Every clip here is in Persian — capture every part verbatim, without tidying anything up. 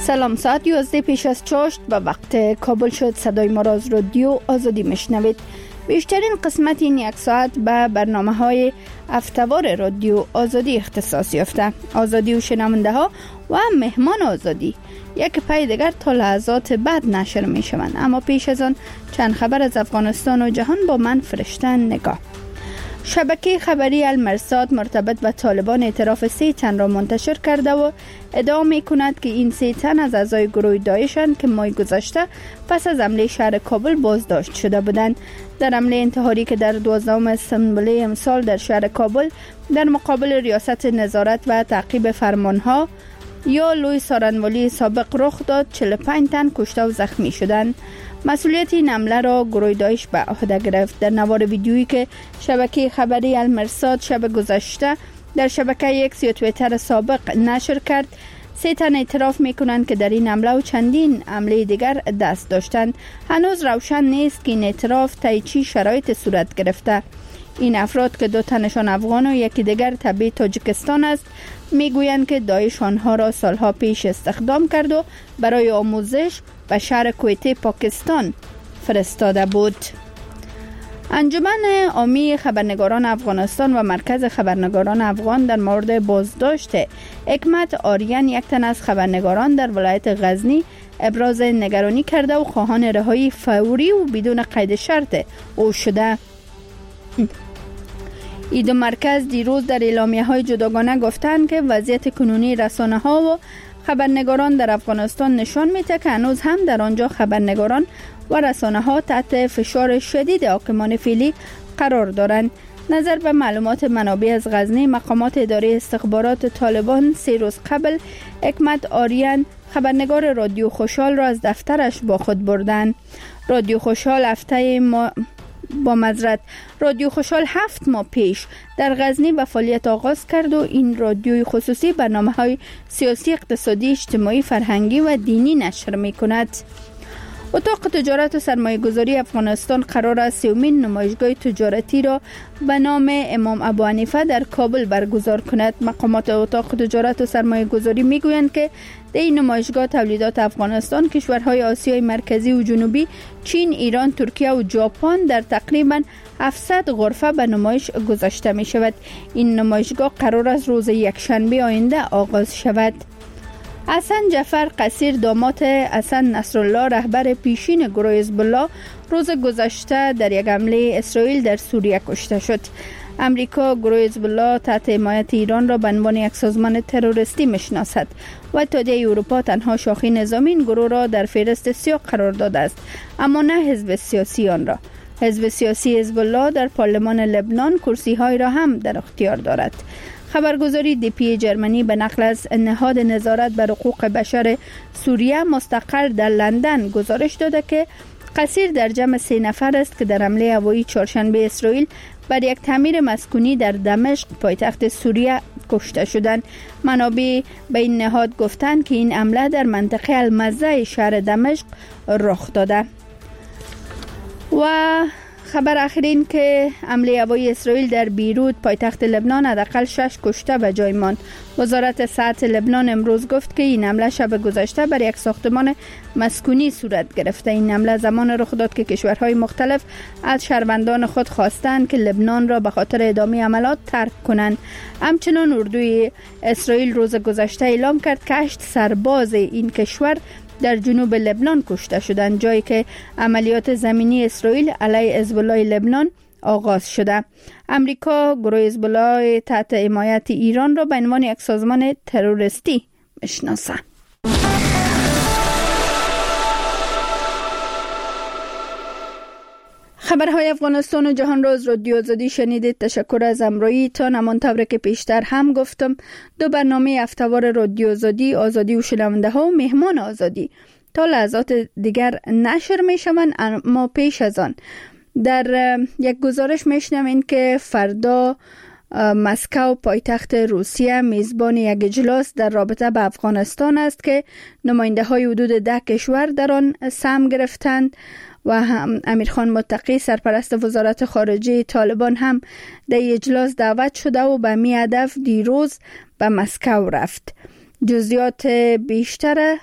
سلام، ساعت یازده پیش از چاشت به وقت کابل شد. صدای ما را از رادیو آزادی میشنوید. بیشترین قسمت این یک ساعت به برنامه های هفته‌وار رادیو آزادی اختصاص یافته. آزادی و شنونده ها و مهمان آزادی یک پای دیگر تا لحظات بعد نشر می شوند. اما پیش از آن چند خبر از افغانستان و جهان با من فرشته نگاه. شبکه خبری المرصاد مرتبط به طالبان اعتراف سه تن را منتشر کرده و ادعا می کند که این سه تن از اعضای گروه داعشند که ماه گذشته پس از حمله شهر کابل بازداشت شده بودند. در حمله انتحاری که در دوازدهم سپتامبر امسال در شهر کابل در مقابل ریاست نظارت و تعقیب فرمانها یا لوی سارنوالی سابق رخ داد، چهل و پنج تن کشته و زخمی شدند. مسئولیت این حمله را گروه داعش به عهده گرفت. در نوار ویدیویی که شبکه خبری المرصاد شب گذشته در شبکه ایکس یا توییتر سابق نشر کرد، سه تن اعتراف میکنند که در این حمله و چندین حمله دیگر دست داشتند. هنوز روشن نیست که این اعتراف طی چه شرایط صورت گرفته. این افراد که دو تنشان افغان و یکی دیگر تبع تاجیکستان است، میگویند که داعش آنها را سالها پیش استخدام کرد و برای آموزش به شهر کویته پاکستان فرستاده بود. انجمن عامی خبرنگاران افغانستان و مرکز خبرنگاران افغان در مورد بازداشت حکمت آریان، یک تن از خبرنگاران در ولایت غزنی، ابراز نگرانی کرده و خواهان رهایی فوری و بدون قید شرط او شده. این دو مرکز دیروز در اعلامیه‌های جداگانه گفتند که وضعیت کنونی رسانه‌ها و خبرنگاران در افغانستان نشان می‌دهد که هنوز هم در آنجا خبرنگاران و رسانه‌ها تحت فشار شدید حاکمان فعلی قرار دارند. نظر به معلومات منابع از غزنی، مقامات اداره استخبارات طالبان سه روز قبل حکمت آریان، خبرنگار رادیو خوشحال را از دفترش با خود بردند. رادیو خوشحال هفته ما با معذرت رادیو خوشحال هفت ماه پیش در غزنی به فعالیت آغاز کرد و این رادیوی خصوصی برنامه‌های سیاسی، اقتصادی، اجتماعی، فرهنگی و دینی نشر می‌کند. اتاق تجارت و سرمایه گذاری افغانستان قرار است سومین نمایشگاه تجارتی را به نام امام ابو حنیفه در کابل برگزار کند. مقامات اتاق تجارت و سرمایه گذاری می گویند که در این نمایشگاه تولیدات افغانستان، کشورهای آسیای مرکزی و جنوبی، چین، ایران، ترکیه و ژاپن در تقریبا هفتصد غرفه به نمایش گذاشته می شود. این نمایشگاه قرار است روز یکشنبه آینده آغاز شود. حسن جعفر قصیر، داماد حسن نصرالله رهبر پیشین گروه حزب الله، روز گذشته در یک حمله اسرائیل در سوریه کشته شد. امریکا گروه حزب الله تحت حمایت ایران را به عنوان یک سازمان تروریستی میشناسد و اتحادیه اروپا تنها شاخه نظامی این گروه را در فهرست سیاه قرار داده است، اما نه حزب سیاسی آن را. حزب سیاسی حزب الله در پارلمان لبنان کرسی‌های را هم در اختیار دارد. خبرگزاری دی پی جرمنی به نقل از نهاد نظارت بر حقوق بشر سوریه مستقر در لندن گزارش داده که قصیر در جمع سه نفر است که در حمله هوایی چهارشنبه اسرائیل بر یک تعمیر مسکونی در دمشق پایتخت سوریه کشته شدند. منابع به این نهاد گفتند که این حمله در منطقه المزه شهر دمشق رخ داده. و خبر آخرین که حمله هوایی اسرائیل در بیروت پایتخت لبنان حداقل شش کشته به جای ماند. وزارت صحت لبنان امروز گفت که این حمله شب گذشته بر یک ساختمان مسکونی صورت گرفته. این حمله زمان رخ داد که کشورهای مختلف از شهروندان خود خواستند که لبنان را به خاطر ادامه عملیات ترک کنند. همچنین اردوی اسرائیل روز گذشته اعلام کرد که هشت سرباز این کشور در جنوب لبنان کشته شدند، جایی که عملیات زمینی اسرائیل علیه حزب الله لبنان آغاز شده. امریکا گروه حزب الله تحت حمایت ایران را به عنوان یک سازمان تروریستی میشناسد. خبرهای افغانستان و جهان را از رادیو آزادی شنیدید. تشکر از همراهی تان. همانطور که پیشتر هم گفتم، دو برنامه هفته‌وار رادیو آزادی، آزادی و شنونده ها و مهمان آزادی تا لحظات دیگر نشر می شوند. اما پیش از آن در یک گزارش میشنوین که فردا مسکو پایتخت روسیه میزبان یک اجلاس در رابطه به افغانستان است که نماینده های حدود ده کشور در آن سهم گرفتند و هم امیرخان متقی سرپرست وزارت خارجه طالبان هم در اجلاس دعوت شده و به می هدف دیروز به مسکو رفت. جزئیات بیشتر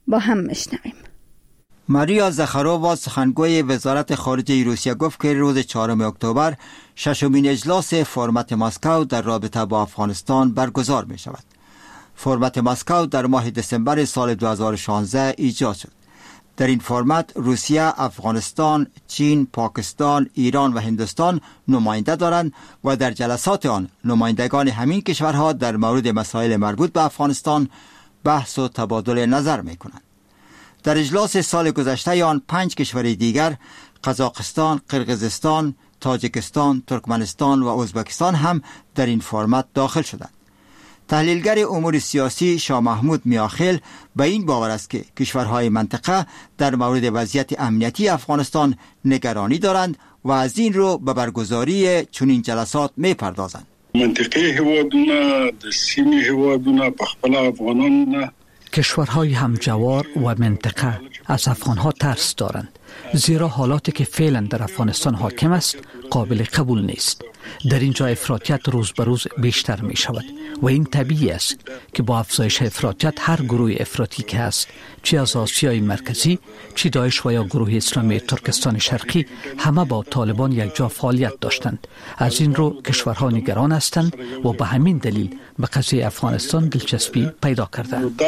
با هم میشنویم. ماریا زخارووا سخنگوی وزارت خارجه روسیه گفت که روز چهارم اکتبر ششمین اجلاس فرمت مسکو در رابطه با افغانستان برگزار می شود. فرمت مسکو در ماه دسامبر سال دو هزار و شانزده ایجاد شد. در این فرمت روسیه، افغانستان، چین، پاکستان، ایران و هندوستان نماینده دارند و در جلسات آن نمایندگان همین کشورها در مورد مسائل مربوط به افغانستان بحث و تبادل نظر می کنند. در اجلاس سال گذشته آن پنج کشور دیگر قزاقستان، قرقیزستان، تاجیکستان، ترکمنستان و ازبکستان هم در این فرمت داخل شدند. تحلیلگر امور سیاسی شاه محمود میاخیل به این باور است که کشورهای منطقه در مورد وضعیت امنیتی افغانستان نگرانی دارند و از این رو به برگزاری چنین جلسات میپردازند. منطقه هوادونه د سیمې هوادونه په خپل افغانان کشورهای همجوار و منطقه از افغانها ترس دارند، زیرا حالاتی که فعلا در افغانستان حاکم است قابل قبول نیست. در اینجا افراطیت روز به روز بیشتر می شود و این طبیعی است که با افزایش افراطیت هر گروه افراطی که است، چه از آسیای مرکزی، چه داعش و یا گروه اسلامی ترکستان شرقی، همه با طالبان یک جا فعالیت داشتند. از این رو کشورها نگران هستند و به همین دلیل به قضیه افغانستان دلچسپی پیدا کردند.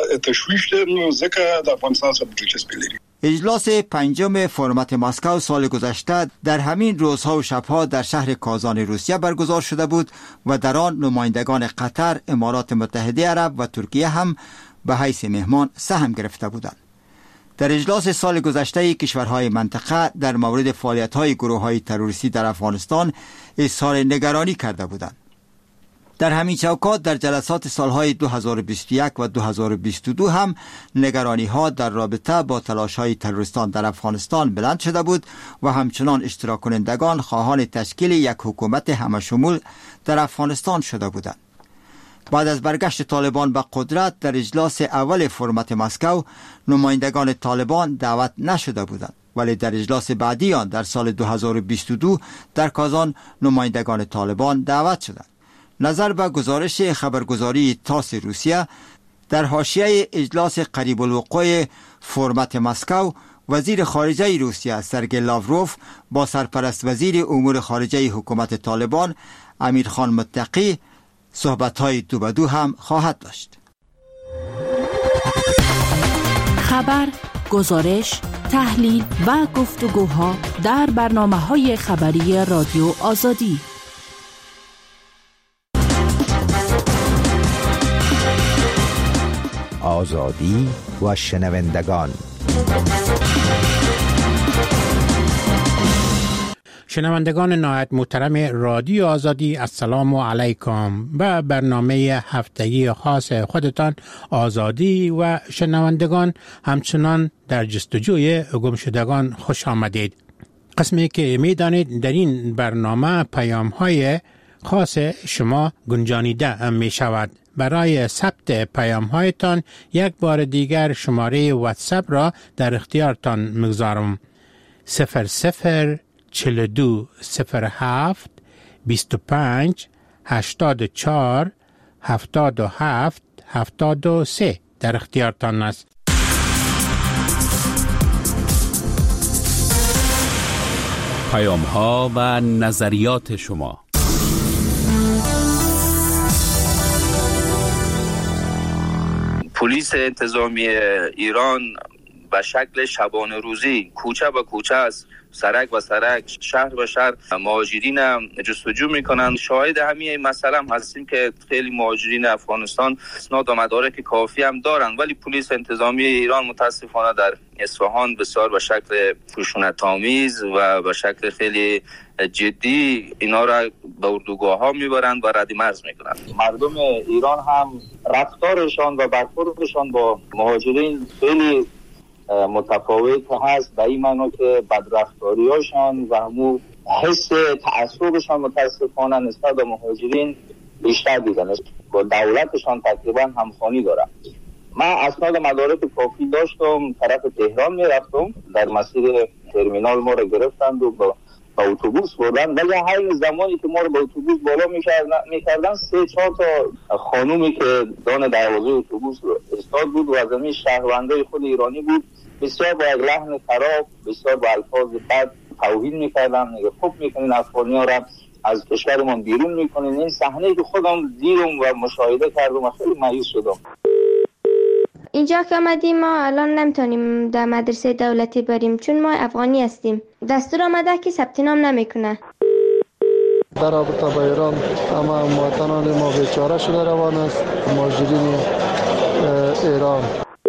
اجلاس پنجم فرمت مسکو سال گذشته در همین روزها و شبها در شهر کازان روسیه برگزار شده بود و در آن نمایندگان قطر، امارات متحده عرب و ترکیه هم به حیث مهمان سهم گرفته بودند. در اجلاس سال گذشته کشورهای منطقه در مورد فعالیت‌های گروه‌های تروریستی در افغانستان اظهار نگرانی کرده بودند. در همین چوکات در جلسات سالهای دو هزار و بیست و یک و دو هزار و بیست و دو هم نگرانی ها در رابطه با تلاش های تروریستان در افغانستان بلند شده بود و همچنان اشتراک کنندگان خواهان تشکیل یک حکومت همشمول در افغانستان شده بودند. بعد از برگشت طالبان به قدرت در اجلاس اول فرمت مسکو نمایندگان طالبان دعوت نشده بودند، ولی در اجلاس بعدی آن در سال دو هزار و بیست و دو در کازان نمایندگان طالبان دعوت شدند. نظر به گزارش خبرگزاری تاس روسیه، در حاشیه اجلاس قریب الوقوع فرمت مسکو وزیر خارجه روسیه سرگئی لاوروف با سرپرست وزیر امور خارجه حکومت طالبان امیرخان متقی صحبت‌های دو به دو هم خواهد داشت. خبر، گزارش، تحلیل و گفتگوها در برنامه‌های خبری رادیو آزادی. آزادی و شنوندگان. شنوندگان نهایت محترم رادیو آزادی، السلام علیکم. به برنامه هفتگی خاص خودتان آزادی و شنوندگان همچنان در جستجوی گمشدگان خوش آمدید. قسمی که میدانید در این برنامه پیام های خاص شما گنجانیده می شود. برای ثبت پیام هایتان یک بار دیگر شماره واتساپ را در اختیارتان میگذارم. صفر صفر چهل و دو صفر هفت بیست و پنج هشتاد و چهار هفتاد و هفت هفتاد و سه در اختیارتان است. پیام ها و نظریات شما. پلیس انتظامی ایران به شکل شبانه روزی کوچه به کوچه است، سرک و سرک، شهر به شهر مهاجرین جستجو میکنن. شاهد همین مسئله هم هستیم که خیلی مهاجرین افغانستان اسناد و مدارک کافی هم دارن، ولی پلیس انتظامی ایران متاسفانه در اصفهان بسیار به شکل خشونت‌آمیز و به شکل خیلی جدی اینا را به اردوگاه ها میبرند و رد مرز میکنند. مردم ایران هم رفتارشان و برخوردشان با مهاجرین خیلی متفاوت هست، به این معنی که بدرفتاری هاشان و همون حس تعصبشان متاسفانه نسبت به مهاجرین بیشتر دیدن، با دولتشان تقریبا همخوانی دارن. من اسناد مدارک کافی داشتم، طرف تهران میرفتم، در مسیر ترمینال ما را گرفتند و با با اتوبوس بردن، ولی همین زمانی که ما رو با اتوبوس بالا میکردن میکردن سه چهار تا خانومی که دان دروازه اتوبوس استاد بود و از همین شهروندای خود ایرانی بود، بسیار با یک لحن خراب، بسیار با الفاظ بد توهین میکردن، میگه خوب میکنین افغانی‌ها را از کشورمان بیرون میکنین. این صحنه که خودم دیدم و مشاهده کردم و خیلی مایوس شدم. اینجا که آمدیم ما الان نمیتونیم در مدرسه دولتی بریم چون ما افغانی هستیم. دستور آمده که ثبت نام نمیکنه. در رابطه با ایران اما مواطنان ما بیچاره شده روان است. مهاجرین ایران،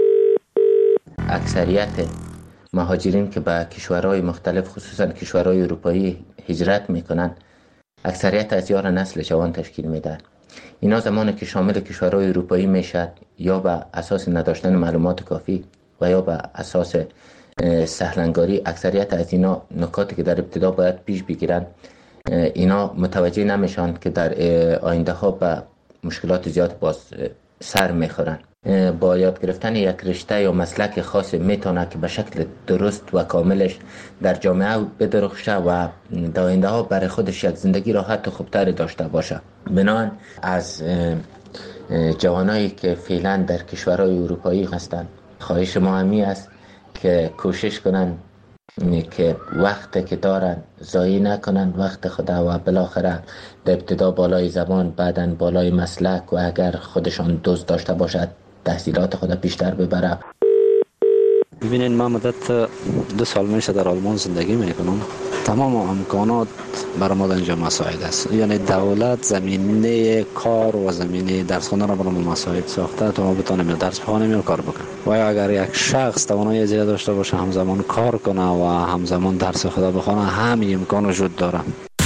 اکثریت مهاجرین که به کشورهای مختلف خصوصا کشورهای اروپایی هجرت میکنن، اکثریت از یار نسل جوان تشکیل میدن. اینا زمانی که شامل کشورهای اروپایی میشد یا به اساس نداشتن معلومات کافی و یا به اساس سهلنگاری، اکثریت از اینا نکاتی که در ابتدا باید پیش بگیرن اینا متوجه نمیشن که در آینده ها به مشکلات زیاد باز سر میخورن. با یاد گرفتن یک رشته یا مسلک خاص میتونه که به شکل درست و کاملش در جامعه بدرخشه و در آینده ها برای خودش یک زندگی راحت و خوبتر داشته باشه. بنابراین از جوانایی که فعلا در کشورهای اروپایی هستند خواهش ما همی است که کوشش کنن که وقت که دارن ضایع نکنن وقت خدا و بالاخره در ابتدا بالای زبان، بعداً بالای مسلک و اگر خودشان دوست داشته باشد تحصیلات خود بیشتر ببره. ببینید من مدت دو سال میشه در آلمان زندگی میکنم. تمام امکانات برای ما اینجا مساعد است، یعنی دولت زمینه کار و زمینه درس خواندن را برای ما مساعد ساخته تا ما بتونیم درس بخوانیم یا کار بکنیم. و اگر یک شخص توانایی زیاد داشته باشه همزمان کار کنه و همزمان درس خود بخونه، همین امکان وجود داره.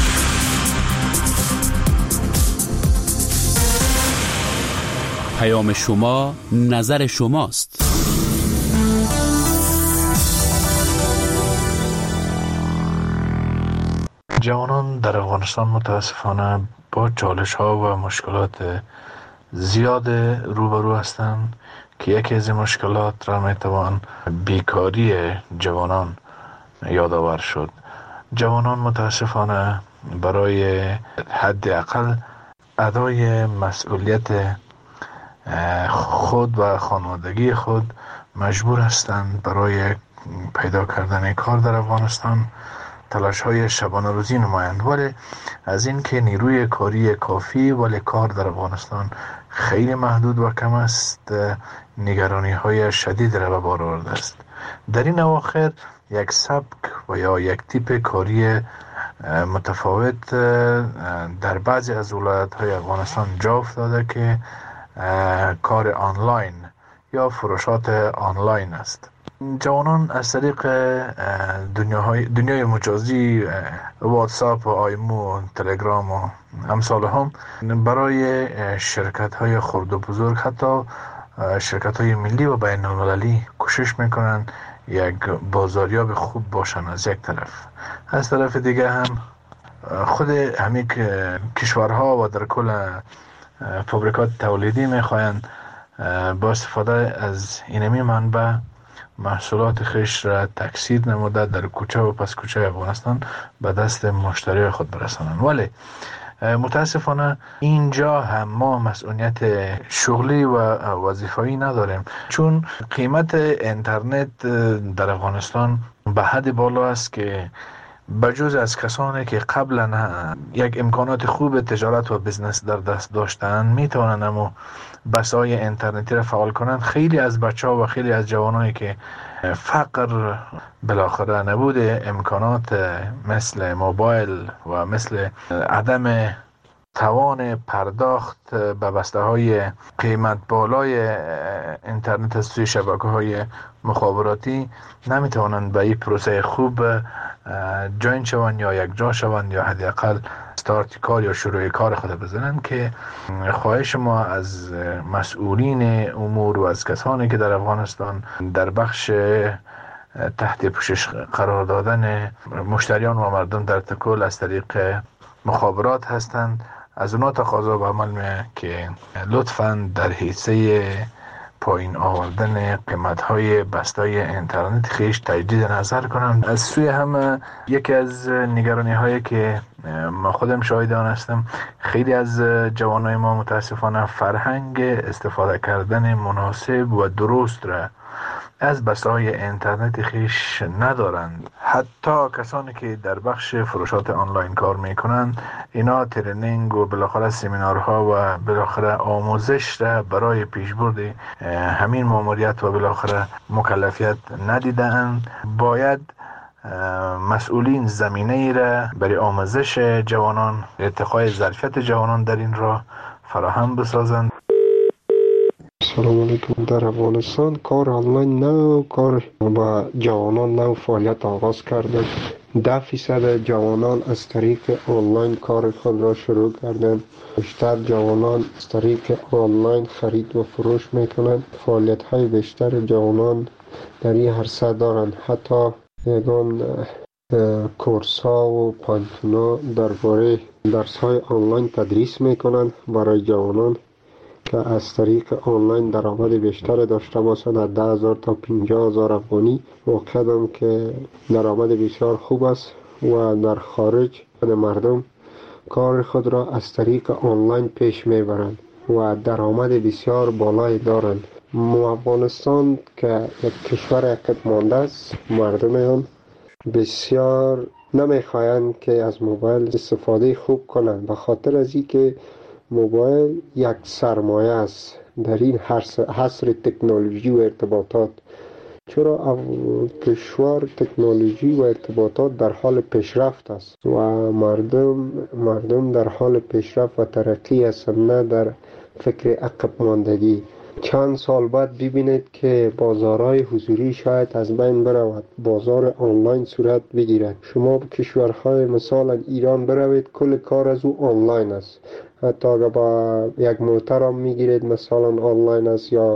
پیام شما نظر شماست. جوانان در افغانستان متاسفانه با چالش ها و مشکلات زیاد روبرو هستند که یکی از این مشکلات را میتوان بیکاری جوانان یادآور شد. جوانان متاسفانه برای حداقل ادای مسئولیت خود و خانوادگی خود مجبور هستند برای پیدا کردن کار در افغانستان تلاش های شبانه روزی نمایند، ولی از این که نیروی کاری کافی ولی کار در افغانستان خیلی محدود و کم است، نگرانی های شدید را به بار آورده است. در این اواخر یک سبک و یا یک تیپ کاری متفاوت در بعضی از ولایت های افغانستان جا افتاده که کار آنلاین یا فروشات آنلاین است. جوانان از طریق دنیای دنیای مجازی واتساپ و آیمو و تلگرام و امثال هم برای شرکت های خرد و بزرگ، حتی شرکت های ملی و بین المللی کوشش میکنن یک بازاریاب خوب باشن از یک طرف. از طرف دیگه هم خود همین کشورها و در کل فابریکات تولیدی میخواین با استفاده از اینمی منبع محصولات خیش را تکثیر نموده در کوچه و پس کوچه افغانستان به دست مشتری خود برسانند. ولی متاسفانه اینجا هم ما مسئولیت شغلی و وظیفه‌ای نداریم، چون قیمت اینترنت در افغانستان به حد بالا است که بجز از کسانی که قبلا یک امکانات خوب تجارت و بزنس در دست داشتن میتونن اما بسای اینترنتی را فعال کنند، خیلی از بچه ها و خیلی از جوانایی که فقر بالاخره نبود امکانات مثل موبایل و مثل عدم توان پرداخت به بسته های قیمت بالای اینترنت از سوی شبکه های مخابراتی نمیتوانند به این پروسه خوب جوین شوند یا یک جا شوند یا حداقل استارت کار یا شروع کار خود بزنند، که خواهش ما از مسئولین امور و از کسانی که در افغانستان در بخش تحت پوشش قرار دادن مشتریان و مردم در تکل از طریق مخابرات هستند، از اونا تقاضا به عمل می که لطفاً در حیثه پایین آوردن قیمت‌های بسته‌های اینترنت خیش تجدید نظر کنم. از سوی هم یکی از نگرانی‌هایی که ما خودم شاهد آن هستم، خیلی از جوانای ما متاسفانه فرهنگ استفاده کردن مناسب و درست را از بسته‌های اینترنت خیش ندارند. حتی کسانی که در بخش فروشات آنلاین کار میکنند، اینا ترینینگ و بالاخره سمینارها و بالاخره آموزش را برای پیشبرد همین ماموریت و بالاخره مکلفیت ندیدند. باید مسئولین زمینه ای را برای آموزش جوانان، ارتقای ظرفیت جوانان در این راه فراهم بسازند. سلام علیکم. در افغانستان کار آنلاین نو کار با جوانان نو فعالیت آغاز کرده. ده فیصد جوانان از طریق آنلاین کار خود را شروع کردند. بیشتر جوانان از طریق آنلاین خرید و فروش میکنند. فعالیت های بیشتر جوانان در این عرصه دارند. حتی یگان کورس ها و پانتونا درباره درس های آنلاین تدریس میکنند برای جوانان که از طریق آنلاین درآمد بیشتر داشته باشند. از ده هزار تا پنجاه هزار افغانی واقعا که درآمد بسیار خوب است و در خارج مردم کار خود را از طریق آنلاین پیش میبرند و درآمد بسیار بالایی دارند. افغانستان که یک کشور عقب مانده است، مردم آن بسیار نمیخواهند که از موبایل استفاده خوب کنند، به خاطر از اینکه موبایل یک سرمایه است در این حصر تکنولوژی و ارتباطات. چرا کشور تکنولوژی و ارتباطات در حال پیشرفت است و مردم مردم در حال پیشرفت و ترقی هستند، نه در فکر عقب ماندگی. چند سال بعد ببینید که بازارهای حضوری شاید از بین برود، بازار آنلاین صورت بگیرد. شما به کشورهای مثال ایران بروید، کل کار از او آنلاین است. حتی اگر با یک موتر هم میگیرید مثلا آنلاین است، یا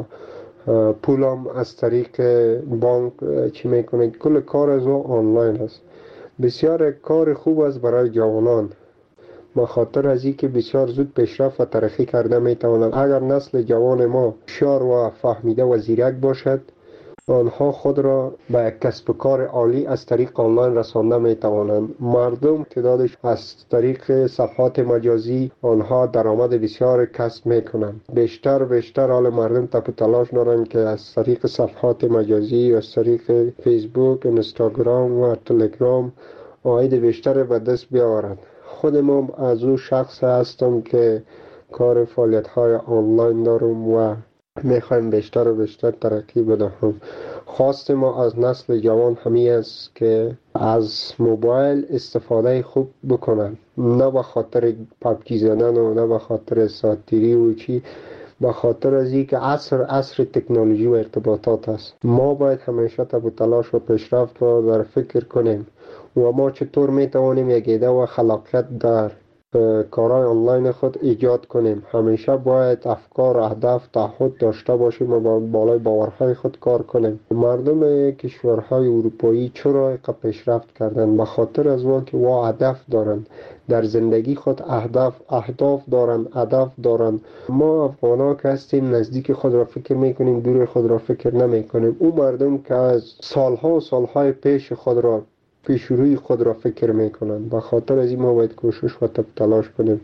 پولم از طریق بانک چی میکنید، کل کار از او آنلاین است. بسیار کار خوب است برای جوانان، به خاطر از اینکه بسیار زود پیشرفت و ترقی کرده میتوانند. اگر نسل جوان ما هوشیار و فهمیده و زیرک باشد، آنها خود را به یک کسب و کار عالی از طریق آنلاین رسانده میتوانند. مردم تعدادش از طریق صفحات مجازی آنها درآمد بسیار کسب میکنند. بیشتر بیشتر حال مردم تپ تلاش دارند که از طریق صفحات مجازی، از طریق فیسبوک، اینستاگرام و تلگرام عاید بیشتر به دست بیاورند. خود ما از او شخص هستم که کار فعالیت های آنلاین دارم و میخوایم بیشتر و بیشتر ترقی بدهم. خواست ما از نسل جوان همی است که از موبایل استفاده خوب بکنن، نه به خاطر پبجی زدن و نه به خاطر ساتیری و چی، به خاطر از این که عصر عصر تکنولوژی و ارتباطات است. ما باید همیشه تب تلاش و پیشرفت رو در فکر کنیم و ما چطور میتوانیم یک ایده و خلاقیت در کارهای آنلاین خود ایجاد کنیم. همیشه باید افکار، اهداف، تعهد داشته باشیم و با بالای باورهای خود کار کنیم. مردم کشورهای اروپایی چرا اینقدر پیشرفت کردند؟ به خاطر از اون که وا هدف دارند در زندگی خود، اهداف اهداف دارند، هدف دارند. ما افغانا که هستیم نزدیک خود را فکر میکنیم، دور خود را فکر نمیکنیم. اون مردم که از سالها و سالهای پیش خود را پیش روی خود را فکر میکنند. به خاطر از این ما باید کوشش و تلاش کنیم.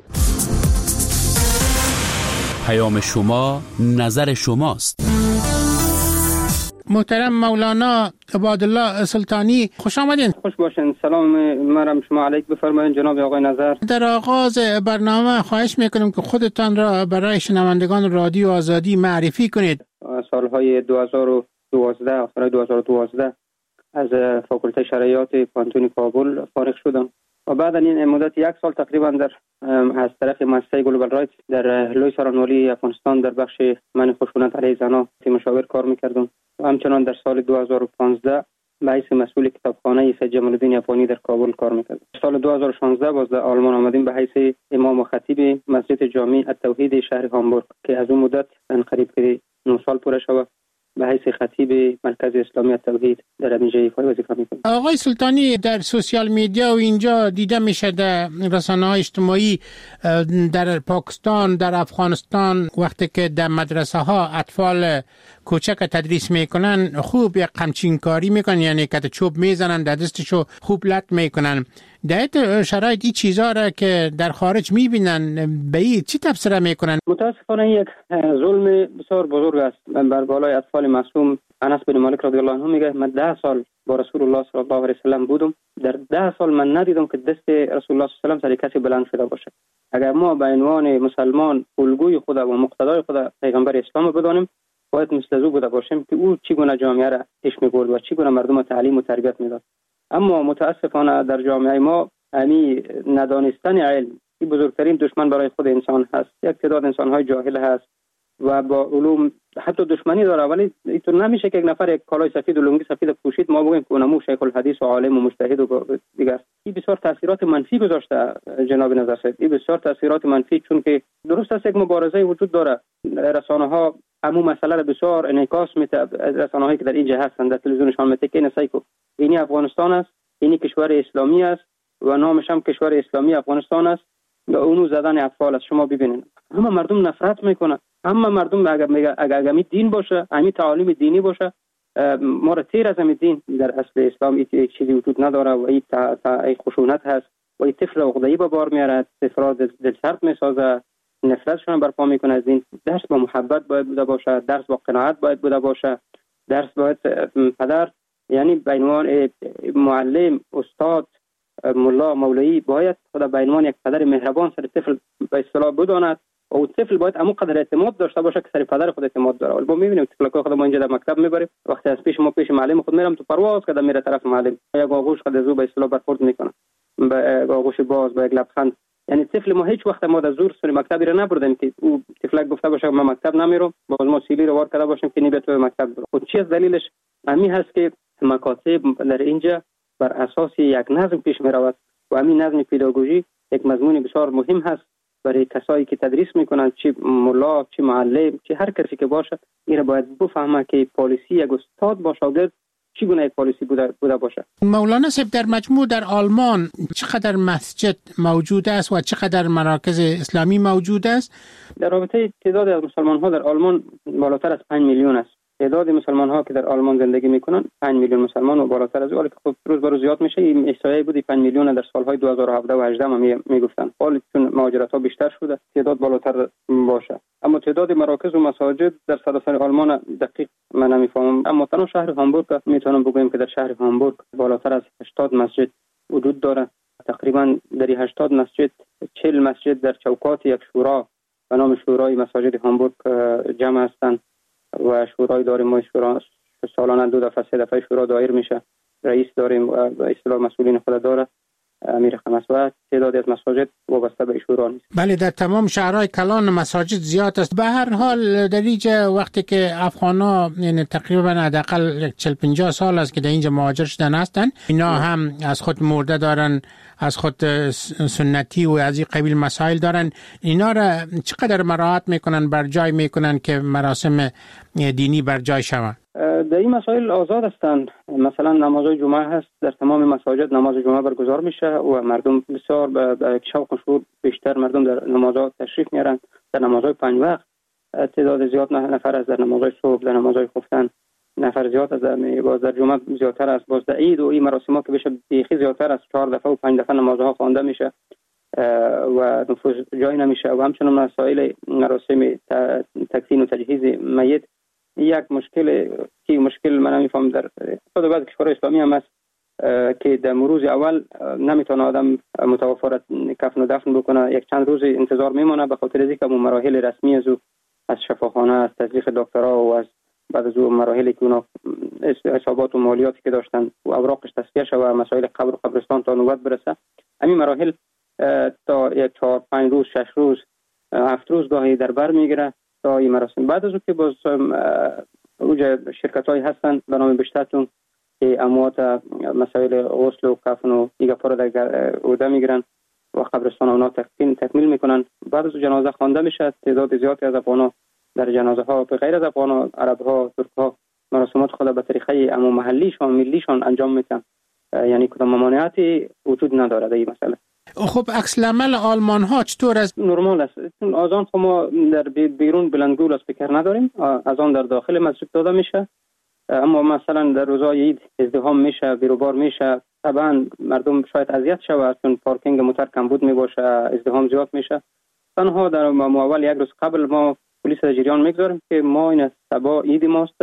پیام شما نظر شماست. محترم مولانا عبادالله سلطانی، خوش آمدین. خوش باشین. سلام مرم شما علیک بفرمایید جناب آقای نظر. در آغاز برنامه خواهش میکنم که خودتان را برای شنوندگان رادیو آزادی معرفی کنید. سالهای دو هزار و دوازده، آخر دو هزار و دوازده از فاکولته شرعیات پانتون کابل فارغ شدم و بعد این مدت یک سال تقریبا در از طرف مؤسسه گلوبال رایت در لوی سرانوالی افغانستان در بخش من خشونت علیه زنان مشاور کار میکردم و همچنان در سال دو هزار و پانزده به حیث مسئول کتابخانه سید جمال الدین افغانی در کابل کار میکردم. سال دو هزار و شانزده باز در آلمان آمدیم به حیث امام و خطیب مسجد جامع التوحید شهر هامبورگ که از اون مدت قریب که نه سال پوره شده به حیث خطیب مرکز اسلامی توحید در اینجا ایفای وظیفه میکنم. آقای سلطانی، در سوشیال میدیا و اینجا دیده میشه در رسانه‌های اجتماعی در پاکستان، در افغانستان، وقتی که در مدرسه ها اطفال کوچک تدریس میکنن خوب یک قمچین کاری میکنن، یعنی که چوب میزنن در دستشو خوب لط میکنن. در شرایط این چیزا را که در خارج میبینن به این چی تفسیر میکنن؟ متاسفانه یک ظلم بسیار بزرگ است بر بالای اطفال معصوم. انس بن مالک رضی الله عنه میگه من ده سال با رسول الله صلی الله علیه و سلم بودم، در ده سال من ندیدم که دست رسول الله صلی الله علیه و سلم سر کسی بلند شده باشه. اگر ما به عنوان مسلمان الگوی خود و مقتدای خود پیغمبر اسلام بدانیم، باید مثل او بوده باشیم که او چگونه جامعه را پیش می‌برد و چگونه مردم تعلیم و تربیت میداد. اما متاسفانه در جامعه ما امی ندانستن علم این بزرگترین دشمن برای خود انسان هست. یک تعداد انسان‌های جاهل هست و با علوم حتی دشمنی داره، ولی اینطور نمیشه که یک نفر یک کالای سفید و لنگی سفید پوشید ما بگیم که اونمو شیخ الحدیث و عالم و مجتهد و دیگه است. این بسیار تاثیرات منفی گذاشته جناب نظر صاحب. این بسیار تاثیرات منفی، چون که درست است یک مبارزه وجود داره. رسانه‌ها همون مسئله را بسیار انعکاس میده. رسانه‌هایی که در اینجا هستند در تلویزیونشان میگه که نسایکو اینی افغانستان است، اینی کشور اسلامی است و نامش هم کشور اسلامی افغانستان است و اونو زدن اطفال است. شما ببینید همه مردم نفرت میکنن. همه مردم اگر میگه اگر امی دین باشه، امی تعالیم دینی باشه، ما را تیر از امی دین در اصل اسلام این چیزی وجود نداره و این تا تا خشونت هست و این طفل عقده‌ای به بار میاره، طفل دل سرد میسازه، نفرتشون برپا میکنه از دین. درس با محبت باید بوده باشه، درس با قناعت باید بوده باشه، درس باید پدر یعنی به عنوان معلم، استاد، ملا، مولوی باید خدا به عنوان یک پدر مهربان سر طفل به اصطلاح بداند و اون طفل باید همون قدر اعتماد داشته باشه که سر پدر خود اعتماد داره. ولی ما میبینیم طفلکای خود ما اینجا در مکتب میبریم، وقتی از پیش ما پیش معلم خود میرم تو پرواز کردم میره طرف معلم، یک آغوش خود زو به اصطلاح برخورد میکنه، به آغوش باز، با یک لبخند. یعنی طفل ما هیچ وقت ما در زور سر مکتبی را نبردیم که او طفلک گفته باشه من مکتب نمیرم، باز ما سیلی رو وار کرده باشیم که نی تو مکتب برو. خود چی از دلیلش همین هست که مکاتب در اینجا بر اساس یک نظم پیش میرود و همین نظم پداگوژی یک مضمون بسیار مهم هست برای کسایی که تدریس میکنن، چه ملا، چه معلم، چه هر کسی که باشه. این را باید بفهمه که پالیسی یک استاد با شاگرد چگونه یک پالیسی بوده, بوده باشه. مولانا صاحب، در مجموع در آلمان چقدر مسجد موجود است و چقدر مراکز اسلامی موجود است؟ در رابطه تعداد از مسلمان ها در آلمان بالاتر از پنج میلیون است. تعداد مسلمان ها که در آلمان زندگی میکنن پنج میلیون مسلمان و بالاتر از اون، که خب روز به روز زیاد میشه. این احصایه بودی پنج میلیون در سالهای دو هزار و هفده و هجده می میگفتن. حالا چون مهاجرت ها بیشتر شده تعداد بالاتر باشه، اما تعداد مراکز و مساجد در سراسر آلمان دقیق من نمیفهمم. اما تنها شهر هامبورگ میتونم بگم که در شهر هامبورگ بالاتر از هشتاد مسجد وجود داره. تقریبا در هشتاد مسجد چهل مسجد در چوکات یک شورا به نام شورای مساجد هامبورگ جمع هستند و شورای داریم. ما شورا سالانه دو دفعه سه دفعه شورا دایر میشه، رئیس داریم و به اصطلاح مسئولین خود داره، امیر خمس، و تعدادی از مساجد وابسته به شورا نیست. بله، در تمام شهرهای کلان مساجد زیاد است. به هر حال در اینجا وقتی که افغانا یعنی تقریبا حداقل چهل پنجاه سال است که در اینجا مهاجر شدن هستن، اینا هم از خود مرده دارن، از خود سنتی و از این قبیل مسائل دارن. اینا را چقدر مراعات میکنن، بر جای میکنن که مراسم دینی بر جای شود؟ در این مسائل آزاد هستند. مثلا نماز جمعه هست، در تمام مساجد نماز جمعه برگزار میشه و مردم بسیار به شوق و شور بیشتر مردم در نمازها تشریف میارن. در نمازهای پنج وقت تعداد زیاد نفر از در نمازهای صبح، در نمازهای خفتن نفر زیاد از در باز در جمعه زیادتر است. باز در عید و این مراسم ها که بشه بیخی زیادتر است، چهار دفعه و پنج دفعه نمازها خوانده میشه و نفوذ جای نمیشه. و همچنین مسائل مراسم تکفین و تجهیز میت یک مشکل که مشکل من نمیفهم در خود بعض کشورهای اسلامی هم است که در روز اول نمیتونه آدم متوفر کفن و دفن بکنه، یک چند روز انتظار میمونه به خاطر اینکه اون مراحل رسمی از او از شفاخانه، از تزریق دکترها و از بعد از اون مراحلی که اونا حسابات و مالیاتی که داشتن و اوراقش تصفیه شده و مسائل قبر و قبرستان تا نوبت برسه، همین مراحل تا یک چهار پنج روز شش روز هفت روز گاهی در بر میگیره تا این مراسم. بعد از اون که باز اوجه شرکت هایی هستن به نام بشتتون که اموات مسائل غسل و کفن و دیگه پارا در عهده میگیرن و قبرستان اونا تکمیل تکمیل میکنن. بعد از جنازه خوانده میشه. تعداد زیادی از افغانا در جنازه ها به غیر از افغان ها، عرب ها، ترک ها مراسمات خود به طریقه اما محلیشان ملیشان انجام میتن، یعنی کدام ممانعتی وجود نداره در این مسئله. خب عکس العمل آلمان ها چطور است؟ نرمال است. از آن ما در بیرون بلندگو اسپیکر نداریم، از آن در داخل مسجد داده میشه. اما مثلا در روزهای عید ازدحام میشه، بیروبار میشه، طبعا مردم شاید اذیت شود چون پارکینگ موتور کمبود میباشه، ازدحام زیاد میشه. تنها در اول یک روز قبل ما پلیس در جریان میگذاریم که ما این سبا عید ماست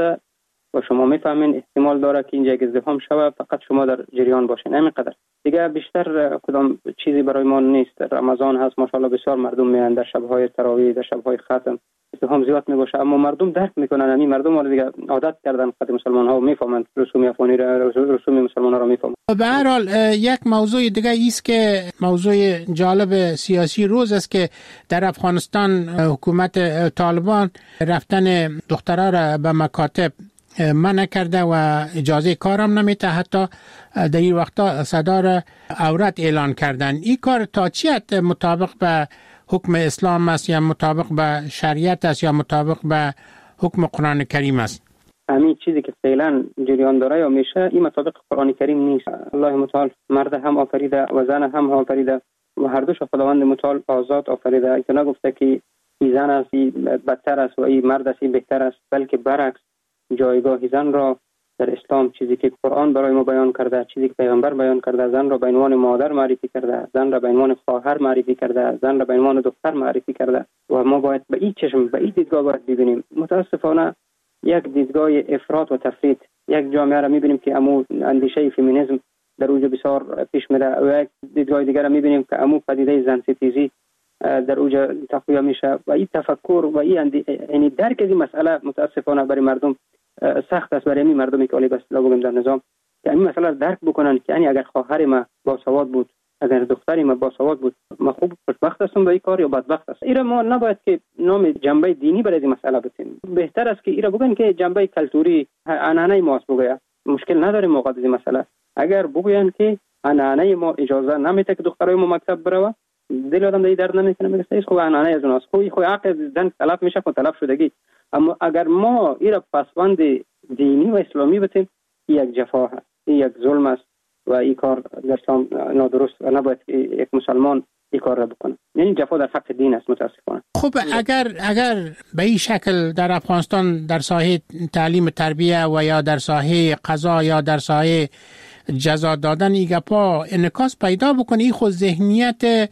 و شما میفهمین احتمال داره که اینجا ازدحام شود، فقط شما در جریان باشین. همینقدر دیگه، بیشتر کدام چیزی برای ما نیست. رمضان هست ماشاءالله بسیار مردم میان در شب‌های تراویح، در شب‌های ختم ازدحام زیاد میباشه، اما مردم درک میکنن. همین مردم ولی دیگه عادت کردن، خود مسلمان ها میفهمن رسوم افغانی را، رسوم مسلمان ها را میفهمن. به هر حال یک موضوع دیگه است که موضوع جالب سیاسی روز است که در افغانستان حکومت طالبان رفتن دخترها را به مکاتب منع کرده و اجازه کارم نمیده، حتی در این وقتا صدا را عورت اعلان کردن. این کار تا چی حد مطابق به حکم اسلام است یا مطابق به شریعت است یا مطابق به حکم قرآن کریم است؟ همین چیزی که فعلا جریان داره یا میشه این مطابق قرآن کریم نیست. الله متعال مرد هم آفریده و زن هم آفریده و هر دوش خداوند متعال آزاد آفریده. اینا نگفته که این زن است این بدتر است و این مرد است این بهتر است، بلکه برعکس جایگاه زن را در اسلام، چیزی که قرآن برای ما بیان کرده، چیزی که پیغمبر بیان کرده، زن را به عنوان مادر معرفی کرده، زن را به عنوان خواهر معرفی کرده، زن را به عنوان دختر معرفی کرده و ما باید به این چشم، به این دیدگاه باید ببینیم. متاسفانه یک دیدگاه افراط و تفرید، یک جامعه را میبینیم که امو اندیشه فمینیسم در اوج بسیار پیش میره و یک دیدگاه دیگر را میبینیم که امو پدیده زن ستیزی در اوج تقویه میشه و این تفکر و این یعنی درک از این مسئله متاسفانه برای مردم سخت است. برای همین مردمی که علی بسلا بگم در نظام که این مسئله درک بکنن که یعنی اگر خواهر ما باسواد بود، اگر دختری ما باسواد بود، ما خوب خوشبخت هستم با این کار یا بدبخت است. ایرا ما نباید که نام جنبه دینی برای این مسئله بتیم. بهتر است که ایرا بگن که جنبه کلتوری عنعنه ما است بگه. مشکل نداریم موقع این مسئله. اگر بگوین که عنعنه ما اجازه نمیده که دخترای ما مکتب بره، دل آدم دیگه درد نمیکنه، میگه ایش خوب عنعنه از اوناست، خوی خوی عقل زن طلب میشه، خود طلب شدگی. اما اگر ما ایرا پسوند دینی و اسلامی بتیم، یک جفا هست، یک ظلم است و این کار در اسلام نادرست و نباید یک مسلمان این کار را بکنه. یعنی جفا در حق دین است متاسفانه. خب اگر اگر به این شکل در افغانستان در ساحه تعلیم تربیه و یا در ساحه قضا یا در ساحه جزا دادن این گپا انعکاس پیدا بکنه، این خود ذهنیت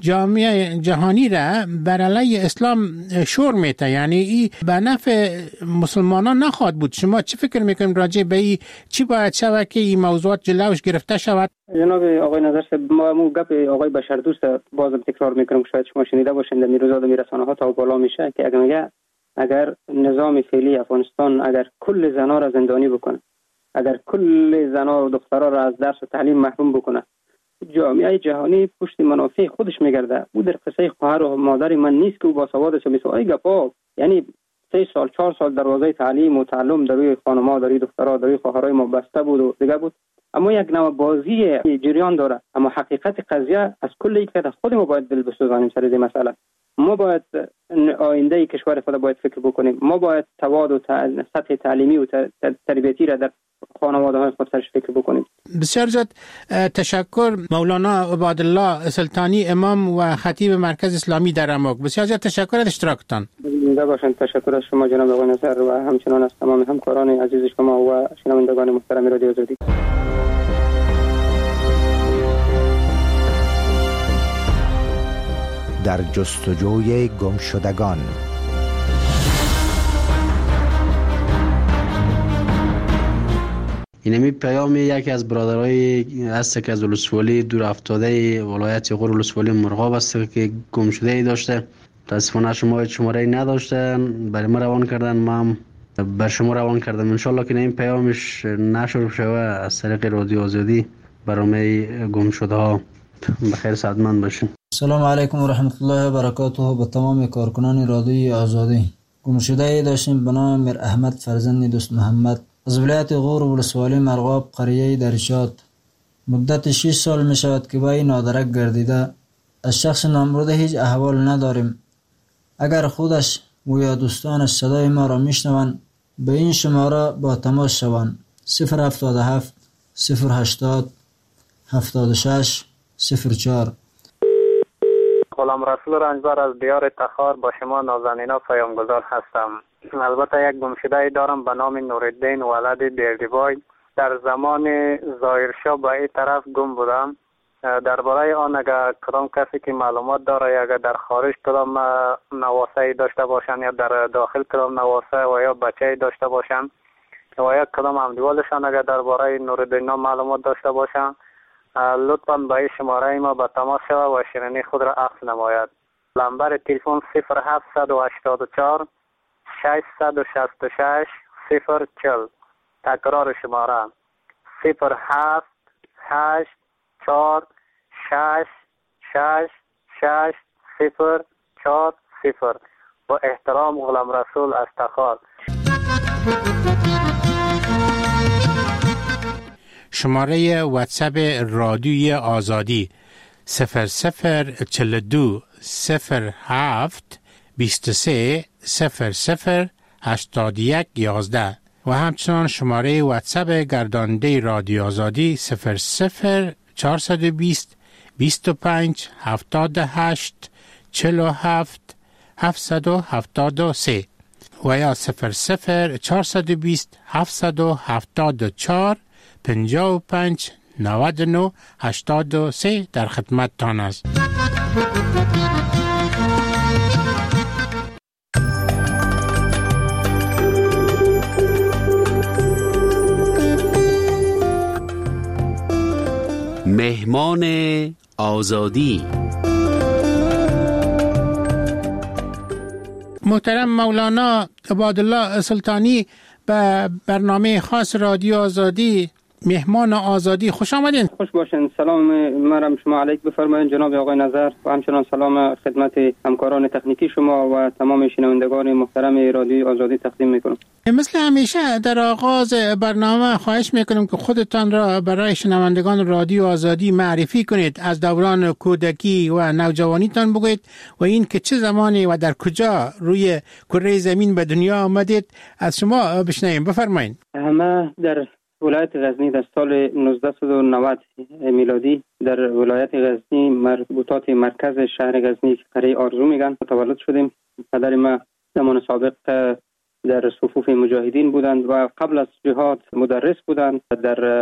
جامعه جهانی را بر علیه اسلام شور میته، یعنی این به نفع مسلمانان نخواهد بود. شما چی فکر میکنید راجع به این؟ چی باید شود که این موضوعات جلوش گرفته شود؟ جناب آقای نظر صاحب، ما مو گپ آقای بشردوست بازم تکرار میکنم که شاید شما شنیده باشید در روزا در رسانه ها تا بالا میشه که اگر میگه اگر نظام فعلی افغانستان اگر کل زنا را زندانی بکنه، اگر کل زنا و دخترها را از درس و تعلیم محروم بکنه، جامعه جهانی پشت منافع خودش میگرده. او در قصه خواهر و مادر من نیست که او باسواد است. مثلا ای گپا، یعنی سه سال چهار سال دروازه تعلیم و تعلم در روی خانم‌ها، در روی دخترها، در روی خواهرای ما بسته بود و دیگه بود. اما یک نوع بازی جریان داره. اما حقیقت قضیه از کل یک طرف خود ما باید دل بسوزانیم سر این مسئله. ما باید آینده کشور خود باید فکر بکنیم. ما باید تواد و سطح تعلیمی و تربیتی را در خانواده های خود سرش فکر بکنیم. بسیار زیاد تشکر مولانا عبادالله سلطانی، امام و خطیب مرکز اسلامی در اماک. بسیار زیاد تشکر از اشتراکتان. زنده باشید. تشکر از شما جناب آقای نظر و همچنان از تمام همکاران عزیز شما و شنوندگان محترم رادیو آزادی. در جستجوی گمشدگان. اینمی پیام یکی از برادرای هست که از ولسوالی دور افتاده ولایت غور ولسوالی مرغاب است که گم شده ای داشته. متاسفانه شما شماره نداشته، برای ما روان کردن، ما بر شما روان کردم. ان شاءالله که این پیامش نشر شوه از طریق رادیو آزادی برای گم شده ها. بخیر سعادتمند باشین. سلام علیکم و رحمت الله و برکاته به تمام کارکنان رادیوی آزادی. گم شده ای داشتیم به نام میر احمد فرزند دوست محمد از ولایت غور ولسوالی مرغاب قریه درشات. مدت شش سال می شود که با این نادرک گردیده. از شخص نامبرده هیچ احوال نداریم. اگر خودش و یا دوستان صدای ما را میشنوند به این شماره با تماس شوند: صفر هفتاد و هفت صفر هشتاد هفتاد و شش صفر چهار. غلام رسول رنجبر از دیار تخار با شما نازنینا پیامگذار هستم. البته یک گمشده دارم به نام نورالدین ولد بیردیبای. در زمان ظاهرشاه به این طرف گم بودم. درباره آن اگر کدام کسی که معلومات داره، اگر در خارج کدام نواسه داشته باشن یا در داخل کدام نواسه و یا بچه داشته باشن و یا کدام همدیوالشان اگر درباره نورالدین معلومات داشته باشن، لطفاً به این شماره ما به تماس شود و شیرینی خود را عکس نماید. نمبر تلفن صفر هفت هشت چهار ششصد و شصت و شش صفر چهل. تکرار شماره صفر هفت هشت چهار شش شش شش صفر چهار صفر. با احترام غلام رسول از تخار. شماره واتساپ رادیوی آزادی صفر صفر چهل و دو صفر هفت بیست و سه صفر صفر هشتاد و یک یازده و همچنان شماره واتساپ گرداننده رادیو آزادی صفر صفر چهارصد و بیست بیست و پنج هفتاد و هشت چهل و هفت هفتصد و هفتاد و سه و یا صفر صفر چهارصد و بیست هفتصد و هفتاد و چهار پنجاه و پنج نود و نه هشتاد و سه در خدمت تان است. مهمان آزادی. محترم مولانا عبادالله سلطانی به برنامه خاص رادیو آزادی مهمان آزادی خوش آمدین. خوش باشین. سلام مرم شما علیک بفرمایید جناب آقای نظر و همچنان سلام خدمت همکاران تکنیکی شما و تمام شنوندگان محترم رادیو آزادی تقدیم میکنم. مثل همیشه در آغاز برنامه خواهش میکنم که خودتان را برای شنوندگان رادیو آزادی معرفی کنید، از دوران کودکی و نوجوانیتان بگویید و این که چه زمانی و در کجا روی کره زمین به دنیا آمدید از شما بشنویم. بفرمایید. همه در ولایت غزنی در سال نوزده و نود میلادی در ولایت غزنی مربوطات مرکز شهر غزنی قریه آرزو میگن متولد شدیم. پدر ما زمان سابق در صفوف مجاهدین بودند و قبل از جهاد مدرس بودند در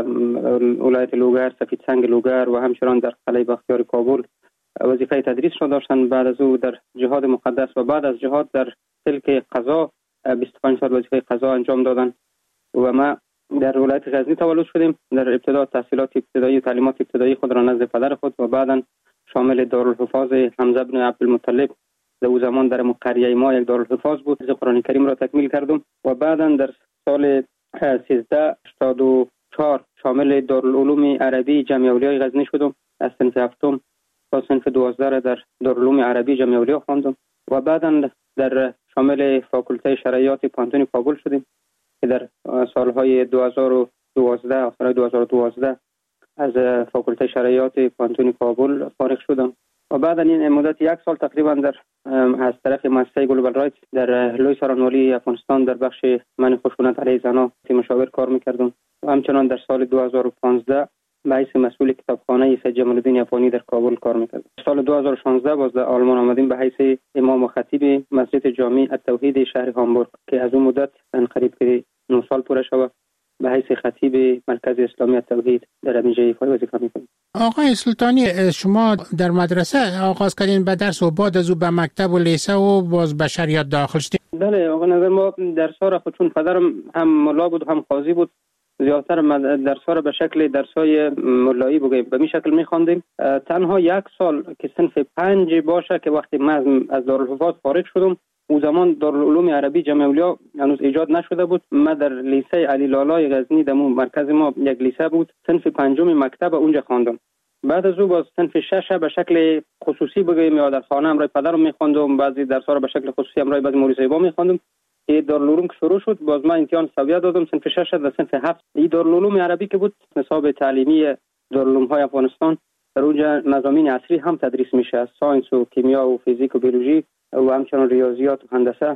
ولایت لوگر، سفید سنگ لوگر و همچنان در قلعه بختیار کابل وظیفه تدریس را داشتند. بعد از او در جهاد مقدس و بعد از جهاد در سلک قضا بیست و پنج سال وظیفه قضا انجام دادند و ما در ولایت غزنی تولد شدیم. در ابتدا تحصیلات ابتدایی و تعلیمات ابتدایی خود را نزد پدر خود و بعدا شامل دارالحفاظ حمزه بن عبدالمطلب در او زمان در قریه ما یک دارالحفاظ بود. قرآن کریم را تکمیل کردم و بعدا در سال سیزده هشتاد و چهار شامل دارالعلوم عربی جمع اولیای غزنی شدم. از صنف هفتم تا صنف دوازده را در دارالعلوم عربی جمع اولیا خواندم و بعدا در شامل فاکولته شرعیات پانتون کابل شدیم که در سالهای دو هزار و دوازده آخر دو هزار و دوازده از فاکولته شرعیات پانتون کابل فارغ شدم و بعد این مدت یک سال تقریبا در از طرف مؤسسه گلوبال رایت در لوی سرانوالی افغانستان در بخش من خشونت علیه زنان مشاور کار میکردم و همچنان در سال دو هزار و پانزده به حیث مسئول کتابخانه سید جمال الدین افغانی در کابل کار میکردم. سال دو هزار و شانزده باز در آلمان آمدیم به حیث امام و خطیب مسجد جامع التوحید شهر هامبورگ که از اون مدت قریب که نه سال پوره شود به حیث خطیب مرکز اسلامی التوحید در همینجا ایفای وظیفه میکنم. آقای سلطانی شما در مدرسه آغاز کردین به درس و بعد از او به مکتب و لیسه و باز به شریعت داخل شدین؟ بله آقا نظر ما درس‌ها را خود چون پدرم هم ملا بود هم قاضی بود زیادتر درس‌ها را به شکل درس‌های ملایی بگیم به می شکل می‌خواندیم. تنها یک سال که صنف پنج باشه که وقتی من از دارالحفاظ فارغ شدم او زمان دارالعلوم عربی جمع اولیا هنوز ایجاد نشده بود. من در لیسه علی لالای غزنی در مرکز ما یک لیسه بود صنف پنجم مکتب اونجا خواندم. بعد از او باز صنف شش به شکل خصوصی بگیم یا در خانه امرای پدرم می‌خواندم، بعضی درس‌ها را به شکل خصوصی امرای بعضی مولوی صاحبا می‌خواندم. که دارالعلوم که شروع شد باز من امتحان سویه دادم صنف شش و صنف هفت. این دارالعلوم عربی که بود نصاب تعلیمی دارالعلوم‌های افغانستان در اونجا مضامین عصری هم تدریس میشه از ساینس و کیمیا و فیزیک و بیولوژی و همچنان ریاضیات و هندسه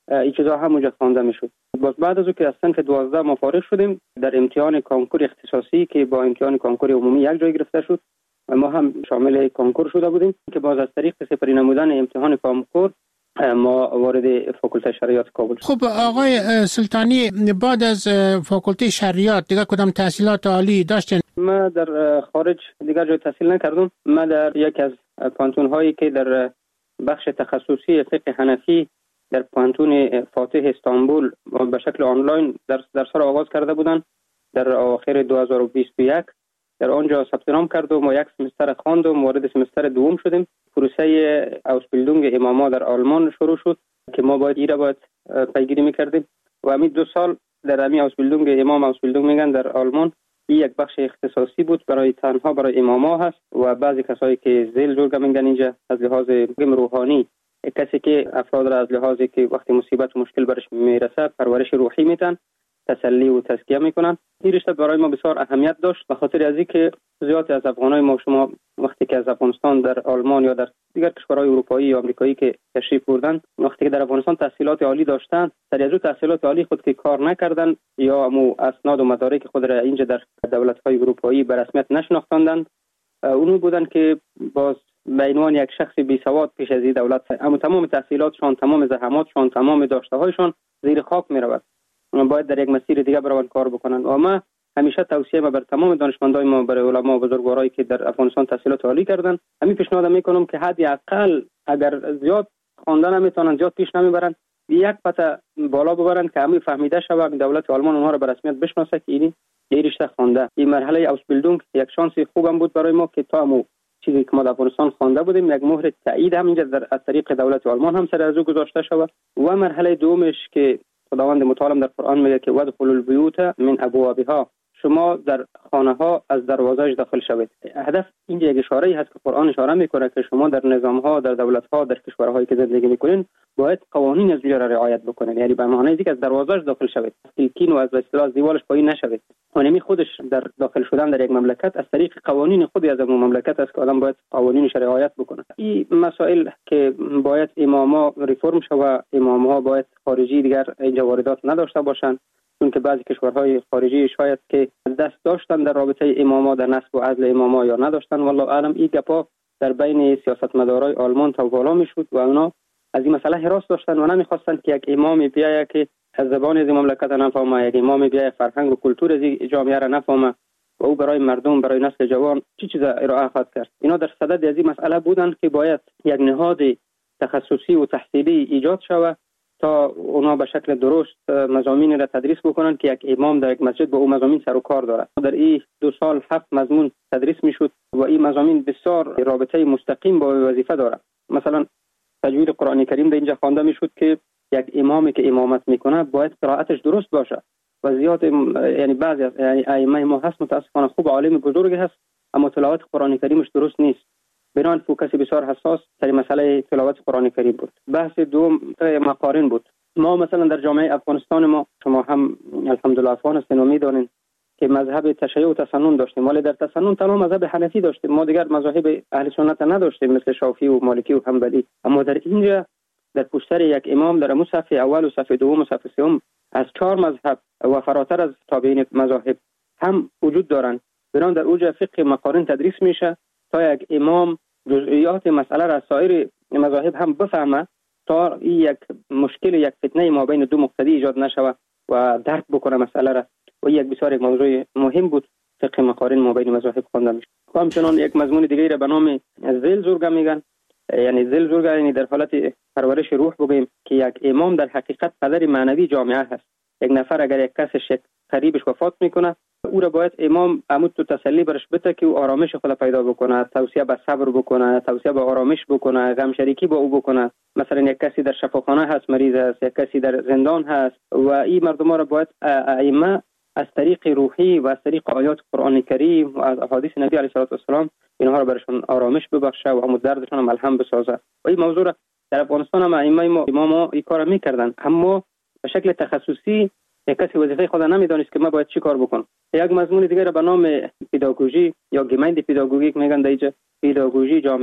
این چیزا هم اونجا خوانده میشد. باز بعد از اون که از صنف دوازده ما فارغ شدیم، در امتحان کنکور اختصاصی که با امتحان کنکور عمومی یک جای گرفته شد، ما هم شامل کنکور شده بودیم که باز از طریق سپری نمودن امتحان کنکور ما وارد فاکولته شریعت کابل شد. خب آقای سلطانی، بعد از فاکولته شریعت دیگه کدام تحصیلات عالی داشتین؟ ما در خارج دیگر جای تحصیل نکردم. ما در یک از پانتون هایی که در بخش تخصصی فقه حنفی در پانتون فاتح استانبول به شکل آنلاین درس درس را آغاز کرده بودند در آخر دو هزار و بیست و یک، در آنجا ثبت نام کردم و یک سمستر خواندم، وارد سمستر دوم شدیم. پروسه اوسبیلدونگ اماما در آلمان شروع شد که ما باید ایره باید پیگیری میکردیم و همین دو سال در همین اوسبیلدونگ امام اوسبیلدونگ میگن در آلمان، این یک بخش اختصاصی بود برای تنها برای اماما هست و بعضی کسایی که زیل جورگا میگن اینجا از لحاظ روحانی، کسی که افراد را از لحاظی که وقتی مصیبت و مشکل برش میرسه پرورش روحی میتن، تسلی و تزکیه میکنن. این رشته برای ما بسیار اهمیت داشت به خاطر از اینکه زیاد از افغانای ما شما وقتی که از افغانستان در آلمان یا در دیگر کشورهای اروپایی یا آمریکایی که تشریف بردن، وقتی که در افغانستان تحصیلات عالی داشتن، در از تحصیلات عالی خود که کار نکردن یا امو اسناد و مدارک خود را اینجا در دولت‌های اروپایی به رسمیت نشناختندند، اونو بودن که باز به عنوان یک شخص بی سواد پیش از این دولت اما تمام تحصیلاتشان، تمام زحماتشان، تمام داشته‌هایشان زیر خاک می‌رود. باید در یک مسیر دیگه بروند کار بکنند. و ما همیشه توصیه ما بر تمام دانشمندای ما، بر علما و بزرگوارایی که در افغانستان تحصیلات عالی کردن، همین پیشنهاد میکنم که حداقل اگر زیاد خواندن نمیتونن، زیاد پیش نمیبرن، یک پته بالا ببرن که همین فهمیده شوه، همین دولت آلمان اونها رو به رسمیت بشناسه که این یه رشته خوانده. این مرحله اوسبیلدونگ یک شانس خوبم بود برای ما که تا مو چیزی که ما در افغانستان خوانده بودیم یک مهر تایید هم اینجا در از طریق دولت آلمان هم سر از او گذاشته شوه. و مرحله دومش که خداوند متعال در قرآن میگه که وادخلوا البیوت من ابوابها، شما در خانه ها از دروازه‌اش داخل شوید. هدف اینجا یک اشاره‌ای هست که قرآن اشاره میکنه که شما در نظام ها، در دولت ها، در کشورهایی که زندگی میکنین باید قوانین از را رعایت بکنید، یعنی به معنای اینکه از دروازه‌اش داخل شوید، تلکین و از اصطلاح دیوالش پایین نشوید. اونمی خودش در داخل شدن در یک مملکت از طریق قوانین خودی از اون مملکت است که آدم باید قوانینش رعایت بکنه. این مسائل که باید اماما ریفرم شوه، امام‌ها باید خارجی دیگر اینجا واردات نداشته باشند، چون که بعضی کشورهای خارجی شاید که دست داشتن در رابطه اماما، در نصب و عزل اماما یا نداشتن، والله اعلم. این گپا در بین سیاستمدارای آلمان تو بالا میشد و اونا از این مسئله هراس داشتن و نمیخواستن که یک امام بیاید که از زبان از مملکت نفهمه، یک امام بیاید فرهنگ و کلتور از جامعه را نفهمه و او برای مردم، برای نسل جوان چی چیز ارائه خواهد کرد. اینا در صدد از این مسئله بودن که باید یک نهاد تخصصی و تحصیلی ایجاد شود تا اونا به شکل درست مضامین را تدریس بکنن که یک امام در یک مسجد با او مضامین سر و کار دارد. در این دو سال هفت مضمون تدریس میشد و این مضامین بسیار رابطه مستقیم با وظیفه دارد. مثلا تجوید قرآن کریم در اینجا خوانده میشد که یک امامی که امامت میکنه باید قرائتش درست باشه و زیاد یعنی بعضی از یعنی ائمه ما هست متاسفانه خوب عالم بزرگ هست اما تلاوت قرآن کریمش درست نیست. بنان فوکس بسیار حساس در مسئله تلاوت قرآن کریم بود. بحث دوم مقارن بود. ما مثلا در جامعه افغانستان ما، شما هم الحمدلله افغان هستین و میدونین که مذهب تشیع و تسنن داشتیم، ولی در تسنن تنها مذهب حنفی داشتیم، ما دیگر مذاهب اهل سنت نداشتیم مثل شافعی و مالکی و حنبلی. اما در اینجا در پشتر یک امام در صف اول و صف دوم و صف سوم از چهار مذهب و فراتر از تابعین مذاهب هم وجود دارند. بنان در اوج فقه مقارن تدریس میشه تا یک امام جزئیات مسئله را سایر مذاهب هم بفهمه تا یک مشکل، یک فتنه ما بین دو مقتدی ایجاد نشود و درک بکنه مسئله را. و یک بسیار یک موضوع مهم بود فقه مقارن ما بین مذاهب خوانده میشه. همچنان یک مضمون دیگه را به نام ذیل زورگا میگن، یعنی ذیل زورگا یعنی در حالت پرورش روح بگیم که یک امام در حقیقت پدر معنوی جامعه هست. یک نفر اگر یک کسش یک قریبش وفات میکنه او را باید امام عمود تو تسلی برش بده که او آرامش خود پیدا بکنه، توصیه به صبر بکنه، توصیه به آرامش بکنه، غم شریکی با او بکنه. مثلا یک کسی در شفاخانه هست مریض است، یک کسی در زندان هست و این مردم را باید ائمه از طریق روحی و از طریق آیات قرآن کریم و از احادیث نبی علیه الصلاه و السلام اینها را برشون آرامش ببخشه و همون دردشون هم الهم بسازه. و این موضوع در افغانستان هم ائمه ما اماما این کارو میکردن، اما به شکل تخصصی یک کسی وظیفه خود نمیدونست که ما باید چی کار بکنم. یک مضمون دیگه را به نام پداگوژی یا گیمند پداگوژیک میگن، در اینجا پداگوژی جامعه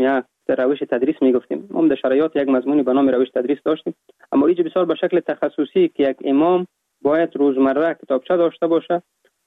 روش تدریس میگفتیم. ما در شرایط یک مضمونی به نام روش تدریس داشتیم، اما اینجا بسیار به شکل تخصصی که یک امام باید روزمره کتابچه داشته باشه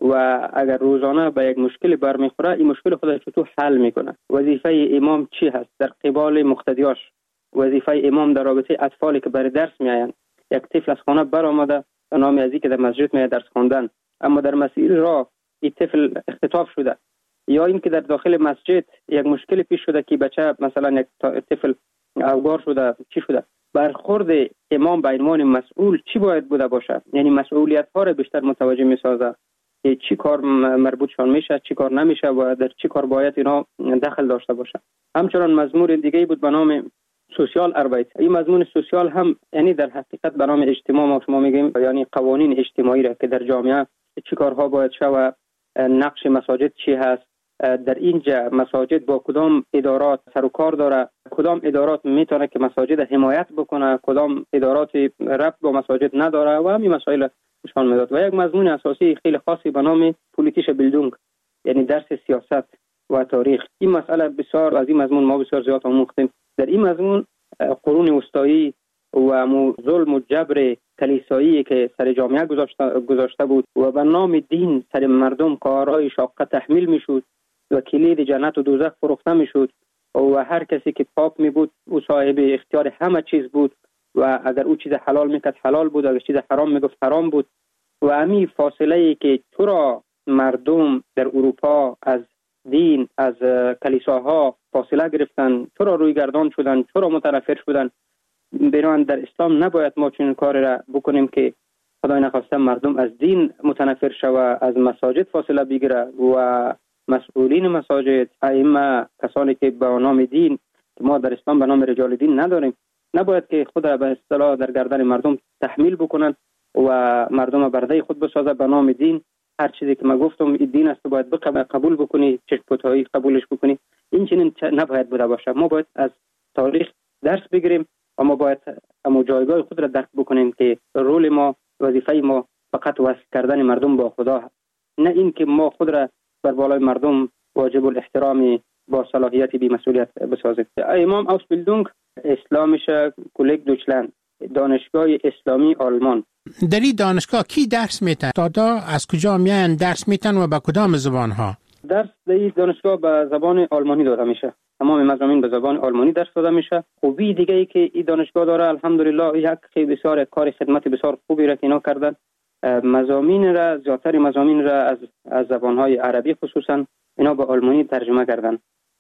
و اگر روزانه به یک مشکل برمیخوره این مشکل خودش چطور حل میکنه، وظیفه امام چی هست در قبال مقتدیاش، وظیفه امام در رابطه اطفالی که برای درس میآیند. یک طفل از خانه برآمده به نام ازی که در مسجد میاد درس خواندن، اما در مسیر راه این طفل اختطاف شده، یا اینکه در داخل مسجد یک مشکل پیش شده که بچه مثلا یک طفل اوگار شده، چی شده، برخورد امام به عنوان مسئول چی باید بوده باشه؟ یعنی مسئولیت ها را بیشتر متوجه میسازه که چی کار مربوطشان میشه، چی کار نمیشه و در چی کار باید اینا دخل داشته باشه. همچنان مضمون دیگه بود به نام سوشیال اربایت. این مضمون سوشیال هم یعنی در حقیقت به نام اجتماع ما شما میگیم، یعنی قوانین اجتماعی را که در جامعه چی کارها باید شود، نقش مساجد چی هست، در اینجا مساجد با کدام ادارات سر و کار داره، کدام ادارات میتونه که مساجد حمایت بکنه، کدام ادارات ربط با مساجد نداره و همین مسائل نشان میداد. و یک مضمون اساسی خیلی خاصی به نام پولیتیش بیلدونگ، یعنی درس سیاست و تاریخ. این مسئله بسیار از این مضمون ما بسیار زیاد آموختیم. در این مضمون قرون وسطایی و ظلم و جبر کلیسایی که سر جامعه گذاشته گذاشته بود و به نام دین سر مردم کارهای شاقه تحمیل میشد و کلید جنت و دوزخ فروخته میشد و هر کسی که پاپ می بود او صاحب اختیار همه چیز بود و اگر او چیز حلال میکرد حلال بود، اگر چیز حرام میگفت حرام بود. و همین فاصله ای که چرا مردم در اروپا از دین، از کلیساها فاصله گرفتن، چرا روی گردان شدن، چرا متنفر شدن، بنابراین در اسلام نباید ما چنین کاری را بکنیم که خدای نخواسته مردم از دین متنفر شوه، از مساجد فاصله بگیره و مسئولین مساجد، ائمه، کسانی که به نام دین که ما در اسلام به نام رجال دین نداریم، نباید که خود را به اصطلاح در گردن مردم تحمیل بکنن و مردم برده خود بسازه به نام دین. هر چیزی که ما گفتم این دین است باید قبول بکنی، چشم‌پوتایی قبولش بکنی. این چنین نباید بوده باشه. ما باید از تاریخ درس بگیریم و ما باید اما جایگاه خود را درک بکنیم که رول ما، وظیفه ما فقط وصل کردن مردم با خدا، نه این که ما خود را بر بالای مردم واجب الاحترامی با صلاحیت بی مسئولیت بسازیم. امام اوسبیلدونگ اسلامیشه کلگ دوچلند، دانشگاه اسلامی آلمان. در این دانشگاه کی درس میتن؟ دادا از کجا میان درس میتن و به کدام زبان ها؟ درس در این دانشگاه به زبان آلمانی داده میشه. تمام مضامین به زبان آلمانی درس داده میشه. خوبی دیگه ای که این دانشگاه داره الحمدلله یک خیلی بسیار کار خدمت بسیار خوبی را که اینا کردن. مضامین را زیاتر مضامین را از از زبان‌های عربی خصوصا اینا به آلمانی ترجمه کردن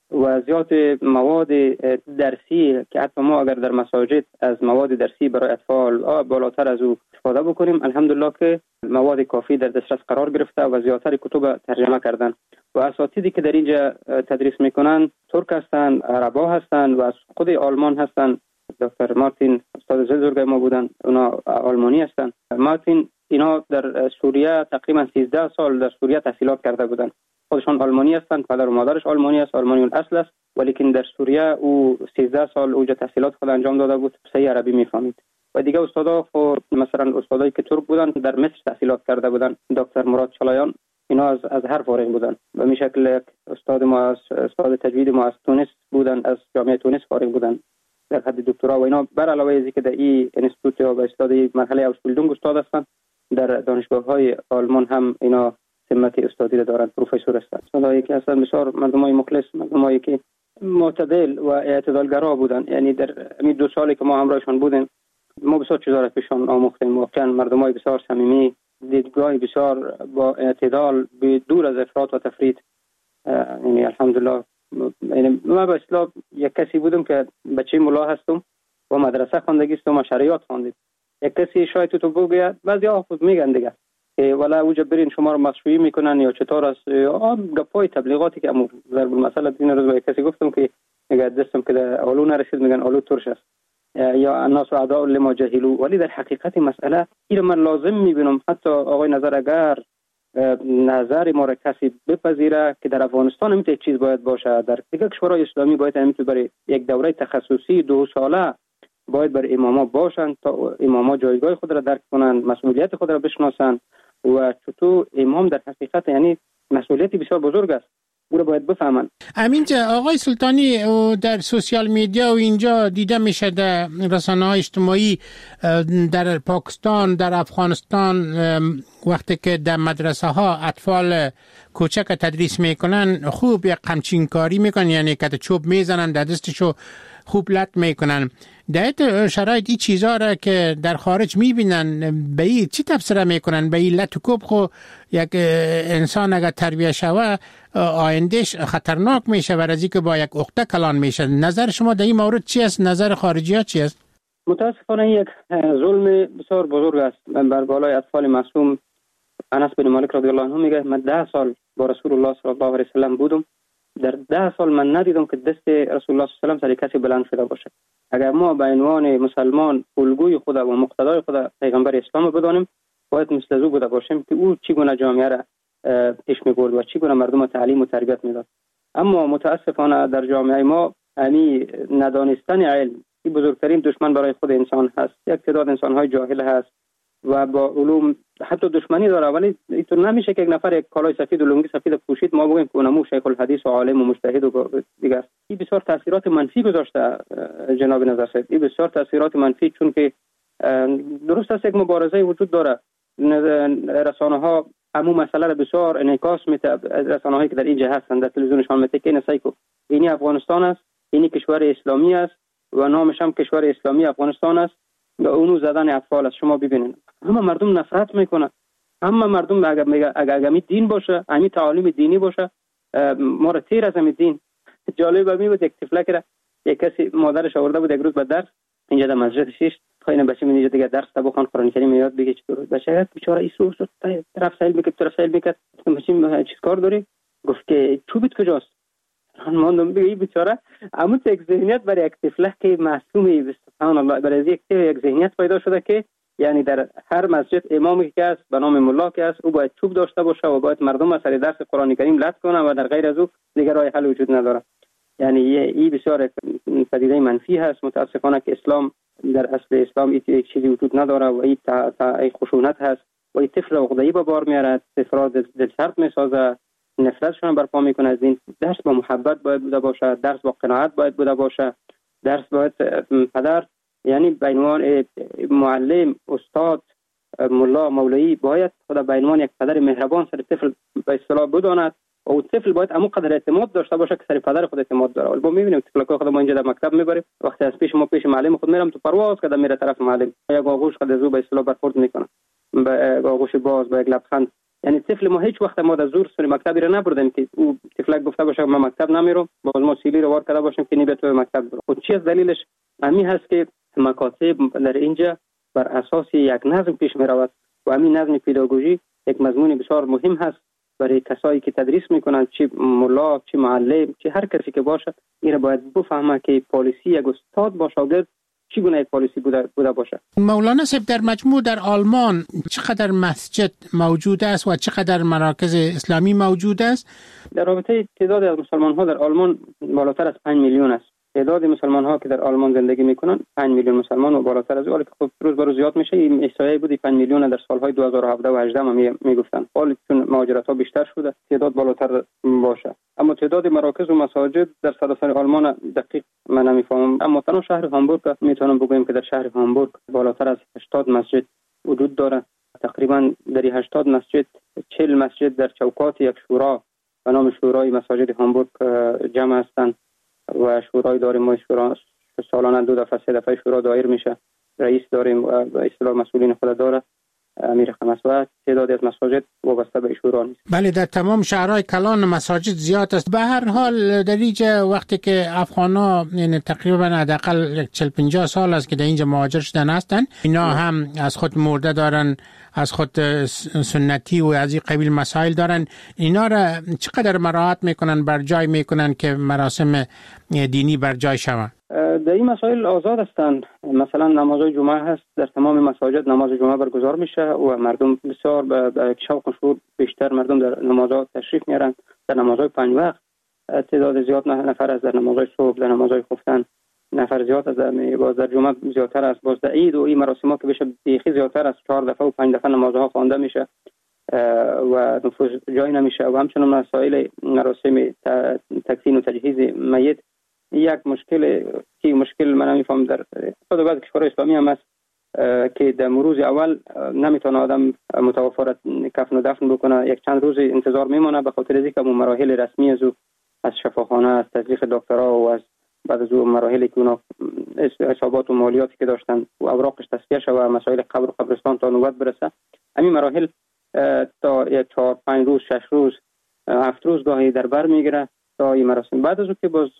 و زیاد مواد درسی که حتی ما اگر در مساجد از مواد درسی برای اطفال بالاتر از او استفاده بکنیم، الحمدلله که مواد کافی در دسترس قرار گرفته و زیاتر کتب ترجمه کردن و اساتیدی که در اینجا تدریس میکنن ترک هستند، عربا هستند و از خود آلمان هستند. دکتر مارتین استاد زلزرگای ما بودن، اونا آلمانی هستند. مارتین اینا در سوریه تقریبا سیزده سال در سوریه تحصیلات کرده بودند. خودشان آلمانی هستند، پدر و مادرش آلمانی است، آلمانی الاصل است، ولیکن در سوریه او سیزده سال اونجا تحصیلات خود انجام داده بود، صحیح عربی میفهمید. و دیگه استادا خود مثلا استادایی که ترک بودن در مصر تحصیلات کرده بودند، دکتر مراد چالایان، اینا از از هر فارغ بودن. به این شکل استاد ما از استاد تجوید ما از تونس بودن، از جامعه تونس فارغ بودن در حد دکترا و اینا. بر علاوه از اینکه در این انستیتوت یا به اصطلاح مرحله اوسبیلدونگ استاد هستند، در دانشگاه‌های آلمان هم اینا سمت استادی را دارند، پروفسور هستند. استادایی که هستند بسیار مردمای مخلص، مردمایی که معتدل و اعتدالگرا بودند. یعنی در همین دو سالی که ما همراهشان بودیم ما بسیار چیزا را پیشان آموختیم. واقعا مردمای بسیار صمیمی، دیدگاه بسیار با اعتدال، دور از افراط و تفریط. یعنی الحمدلله یعنی ما به اصطلاح یک کسی بودم که بچه ملا هستم و مدرسه خواندگی هستم و شریعت خواندیم. یک کسی شاید تو بگه بعضیا خود میگن دیگه ولا اوجا برین شما رو مشروعی میکنن یا چطور است، یا گپای تبلیغاتی که امو ضرب المثل این روز با کسی گفتم که میگه دستم که اولو نرسید میگن اولو ترش است یا الناس اعداء لما جهلوا. ولی در حقیقت مسئله این من لازم میبینم حتی آقای نظر اگر نظر ما را کسی بپذیره که در افغانستان هم چیز باید باشه، در دیگه کشورهای اسلامی باید هم برای یک دوره تخصصی دو ساله باید بر اماما باشند تا اماما جایگاه خود را درک کنند، مسئولیت خود را بشناسند و چطور امام در حقیقت یعنی مسئولیتی بسیار بزرگ است. او را باید بفهمن. همینجا آقای سلطانی در سوشیال میدیا و اینجا دیده میشه در رسانه‌های اجتماعی در پاکستان، در افغانستان، وقتی که در مدرسه ها اطفال کوچک تدریس میکنن خوب یک قمچین کاری میکنن، یعنی که چوب میزنن در دستشو خوب لط میکنن. در شرایط این چیزها را که در خارج میبینن به این چی تفسیر میکنن؟ به این لط و کوب خو یک انسان اگر تربیه شوه آیندهش خطرناک میشه و از اینکه با یک عقده کلان میشه. نظر شما در این مورد چی است؟ نظر خارجی ها چی است؟ متاسفانه یک ظلم بسیار بزرگ است بر بالای اطفال معصوم. انس بن مالک رضی الله عنه میگه من ده سال با رسول الله صلی الله علیه و سلم بودم، در ده سال من ندیدم که دست رسول الله صلی الله علیه و سلم سر کسی بلند شده باشه. اگر ما به عنوان مسلمان الگوی خود و مقتدای خود پیغمبر اسلام بدانیم، باید مثل او بوده باشیم که او چگونه جامعه را پیش می‌برد و چگونه مردم تعلیم و تربیت میداد. اما متاسفانه در جامعه ما امی ندانستن علم این بزرگترین دشمن برای خود انسان هست. یک تعداد انسان‌های جاهل هست و با علوم حتی دشمنی داره، ولی اینطور نمیشه که یک نفر یک کالای سفید و لنگی سفید پوشید ما بگیم که اونمو شیخ الحدیث و عالم و مجتهد و دیگه. این بسیار تاثیرات منفی گذاشته جناب نظر صاحب. این بسیار تاثیرات منفی، چون که درست است یک مبارزه وجود داره. رسانه‌ها همون مسئله را بسیار انعکاس میده. رسانه‌هایی که در اینجا هستند در تلویزیونشان میگه که نسایکو اینی افغانستان است، اینی کشور اسلامی است و نامش هم کشور اسلامی افغانستان است و اونو زدن اطفال است. شما ببینید همه مردم نفرت میکنن. همه مردم اگر میگه اگر امی دین باشه، امی تعالیم دینی باشه، ما را تیر از امی دین. جالب می بود یک طفلک را یک کسی مادرش آورده بود یک روز به درس اینجا در مسجد شیش خاین بچه من اینجا دیگه درس تا بخوان قرآن کریم یاد بگی چطور بچه بیچاره ایسو طرف سایل میکرد طرف سایل میکرد بچه چیز کار داری؟ گفت که چوبت کجاست؟ ماندم دیگه این بیچاره اما یک ذهنیت برای یک طفله که معصومی سبحان الله برای یک یک ذهنیت پیدا شده که یعنی در هر مسجد امامی که است به نام ملا که است او باید چوب داشته باشه و باید مردم سر درس قرآن کریم لط کنه و در غیر از او دیگه راه حل وجود نداره. یعنی این بسیار پدیده منفی هست. متاسفانه که اسلام در اصل اسلام این چیزی وجود نداره و این تا تا خشونت هست و این طفل عقده‌ای به بار میاره، طفل دل سرد میسازه، نفرتشون برپا میکنه از این. درس با محبت باید بوده باشه، درس با قناعت باید بوده باشه، درس باید پدر یعنی به عنوان معلم، استاد، ملا، مولوی باید خدا به عنوان یک پدر مهربان سر طفل به اصطلاح بداند و اون طفل باید همون قدر اعتماد داشته باشه که سر پدر خود اعتماد داره. ولی ما میبینیم طفل‌ها خود ما اینجا در مکتب میبریم وقتی از پیش ما پیش معلم خود میرم تو پرواز کده میره طرف معلم یا آغوش خود زو به اصطلاح برخورد میکنه به آغوش باز با یک لبخند. یعنی طفل ما هیچ وقت ما در زور سر مکتبی را نبردیم که او طفلک گفته باشه من مکتب نمیرم، باز ما سیلی رو وار کرده باشیم که نی تو مکتب برو. خود چی از دلیلش همین هست که مکاتب در اینجا بر اساس یک نظم پیش می رود و همین نظم پداگوژی یک مضمون بسیار مهم هست برای کسایی که تدریس میکنن، چه ملا، چه معلم، چه هر کسی که باشه این را باید بفهمه که پالیسی یک استاد با شاگرد چگونه یک پالیسی بوده, بوده باشه. مولانا صاحب در مجموع در آلمان چقدر مسجد موجود است و چقدر مراکز اسلامی موجود است؟ در رابطه تعداد از مسلمان ها در آلمان بالاتر از پنج میلیون است. تعداد مسلمان ها که در آلمان زندگی میکنن پنج میلیون مسلمان و بالاتر از اون که خب روز به روز زیاد میشه. این احصایه بودی پنج میلیون در سالهای دو هزار و هفده و هجده می میگفتن. حالا چون مهاجرت ها بیشتر شده تعداد بالاتر باشه، اما تعداد مراکز و مساجد در سراسر آلمان دقیق من نمیفهمم. اما تنها شهر هامبورگ میتونم بگم که در شهر هامبورگ بالاتر از هشتاد مسجد وجود داره. تقریبا در هشتاد مسجد چهل مسجد در چوکات یک شورا به نام شورای مساجد هامبورگ جمع هستند و شورای داریم. ما شورا سالانه دو دفعه سه دفعه شورا دایر میشه، رئیس داریم و اصطلاح مسئولین خود داره امیر خمس و تعدادی از مساجد وابسته به شورا نیست. بله در تمام شهرهای کلان مساجد زیاد است. به هر حال در اینجا وقتی که افغانا یعنی تقریبا حداقل چهل پنجاه سال است که در اینجا مهاجر شدن هستند، اینا هم از خود مرده دارن، از خود سنتی و از این قبیل مسائل دارن. اینا را چقدر مراعات میکنن، بر جای میکنن که مراسم دینی بر جای شود؟ در این مسائل آزاد هستند. مثلا نماز جمعه هست، در تمام مساجد نماز جمعه برگزار میشه و مردم بسیار به شوق و شور بیشتر مردم در نمازها تشریف میارن. در نمازهای پنج وقت تعداد زیاد نفر است، در نمازهای صبح، در نمازهای خفتن نفر زیاد است، باز در جمعه زیادتر است، باز در عید و این مراسم ها که بشه بیخی زیادتر است، چهار دفعه و پنج دفعه نمازها خوانده میشه. و نفوذ جای نمیشه و همچنین مسائل مراسم تکفین و تجهیز میت یک مشکل که مشکل من نمیفهم در خود بعض کشورهای اسلامی هم است که در روز اول نمیتونه آدم متوفا را کفن و دفن بکنه، یک چند روز انتظار میمونه به خاطر اینکه اون مراحل رسمی از او از شفاخانه، از تزریق دکترها و از بعد از اون مراحلی که اونا حسابات و مالیاتی که داشتن و اوراقش تصفیه شده و مسائل قبر و قبرستان تا نوبت برسه، همین مراحل تا یک چهار پنج روز شش روز هفت روز گاهی در بر میگیره تا این مراسم. بعد از اون که باز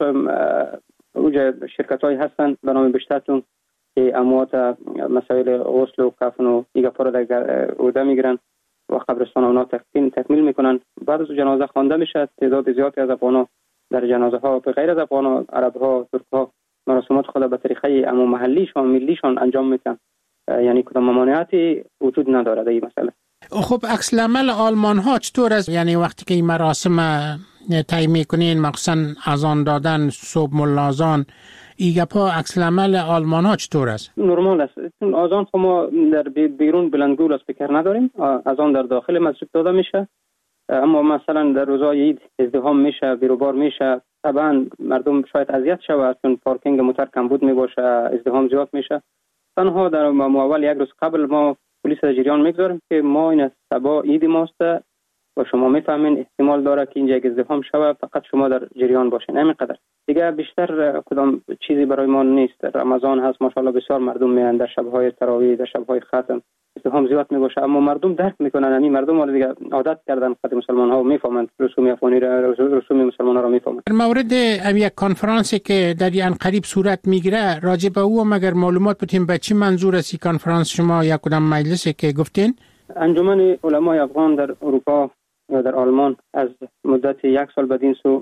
اوجه شرکت های هستن به نام بیشترتون که اموات مسائل غسل و کفن و دیگه پارا در عهده میگیرن و قبرستان اونا تکمیل تکمیل میکنن. بعد از جنازه خوانده میشه. تعداد زیادی از افغانا در جنازه ها به غیر از افغانا، عرب ها، ترک ها مراسمات خود به طریقه عمو محلیشان ملیشان انجام میدن، یعنی کدام ممانعتی وجود نداره در این مسئله. خب عکس العمل آلمان ها چطور است؟ یعنی وقتی که این مراسم طی میکنین، مخصوصا اذان دادن، صبح ملازان، ایگه پا عکس العمل آلمان ها چطور است؟ نرمال است. اذان خو ما در بیرون بلندگو اسپیکر نداریم، اذان در داخل مسجد داده میشه، اما مثلا در روزهای عید ازدحام میشه، بیروبار میشه، طبعا مردم شاید اذیت شود چون پارکینگ موتور کمبود میباشه، ازدحام زیاد میشه. تنها در اول یک روز قبل ما پلیس جریان میگذاریم که ما این صبح عید ماست و شما میفهمین احتمال داره که اینجا ازدحام شود، فقط شما در جریان باشین. همینقدر دیگه، بیشتر کدام چیزی برای ما نیست. رمضان هست ماشاءالله بسیار مردم میان در شب‌های تراویح، در شب‌های ختم ازدحام زیاد میباشه، اما مردم درک میکنن. همین مردم ولی دیگه عادت کردن، خود مسلمان ها میفهمن رسوم افغانی را، رسوم مسلمان ها را میفهمن. در مورد یک کنفرانسی که در این قریب صورت میگیره راجع به او مگر معلومات بدین به چی منظور است این کنفرانس شما یا کدام مجلسی که گفتین؟ انجمن علمای افغان در اروپا و در آلمان از مدت یک سال بدین سو،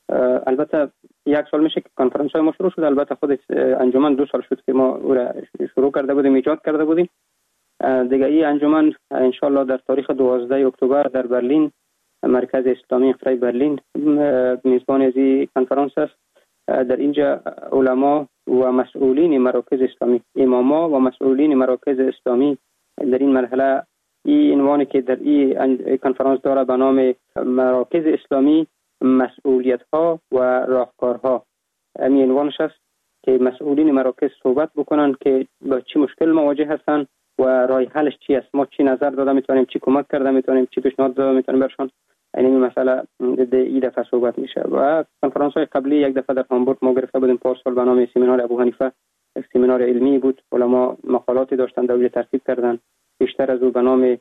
البته یک سال میشه که کنفرانس های ما شروع شد، البته خود انجمن دو سال شد که ما او را شروع کرده بودیم، ایجاد کرده بودیم دیگه. این انجمن انشالله در تاریخ دوازده اکتبر در برلین، مرکز اسلامی اقرای برلین، میزبان از این کنفرانس است. در اینجا علما و مسئولین مراکز اسلامی، اماما و مسئولین مراکز اسلامی در این مرحله، این عنوانی که در این کنفرانس داره به نام مراکز اسلامی، مسئولیت ها و راهکارها، همین عنوانش است که مسئولین مراکز صحبت بکنن که با چی مشکل مواجه هستن و راه حلش چی است، ما چی نظر داده میتونیم، چی کمک کرده میتونیم، چی پیشنهاد داده میتونیم برشان. این مسئله این دفعه صحبت میشه. و کنفرانس های قبلی یک دفعه در هامبورگ ما گرفته بودیم پارسال به نام سمینار ابو حنیفه، یک سمینار علمی بود، علما مقالاتی داشتن در ترتیب کردن. بیشتر از او به نام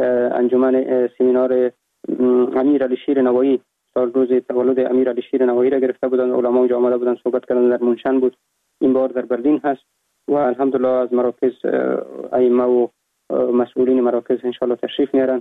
انجمن سمینار امیر علی شیر نوایی، سال روز تولد امیر علی شیر نوایی را گرفته بودن، علما اونجا آمده بودن صحبت کردن، در منشن بود. این بار در برلین هست و الحمدلله از مراکز ائمه و مسئولین مراکز ان شاء الله تشریف میارن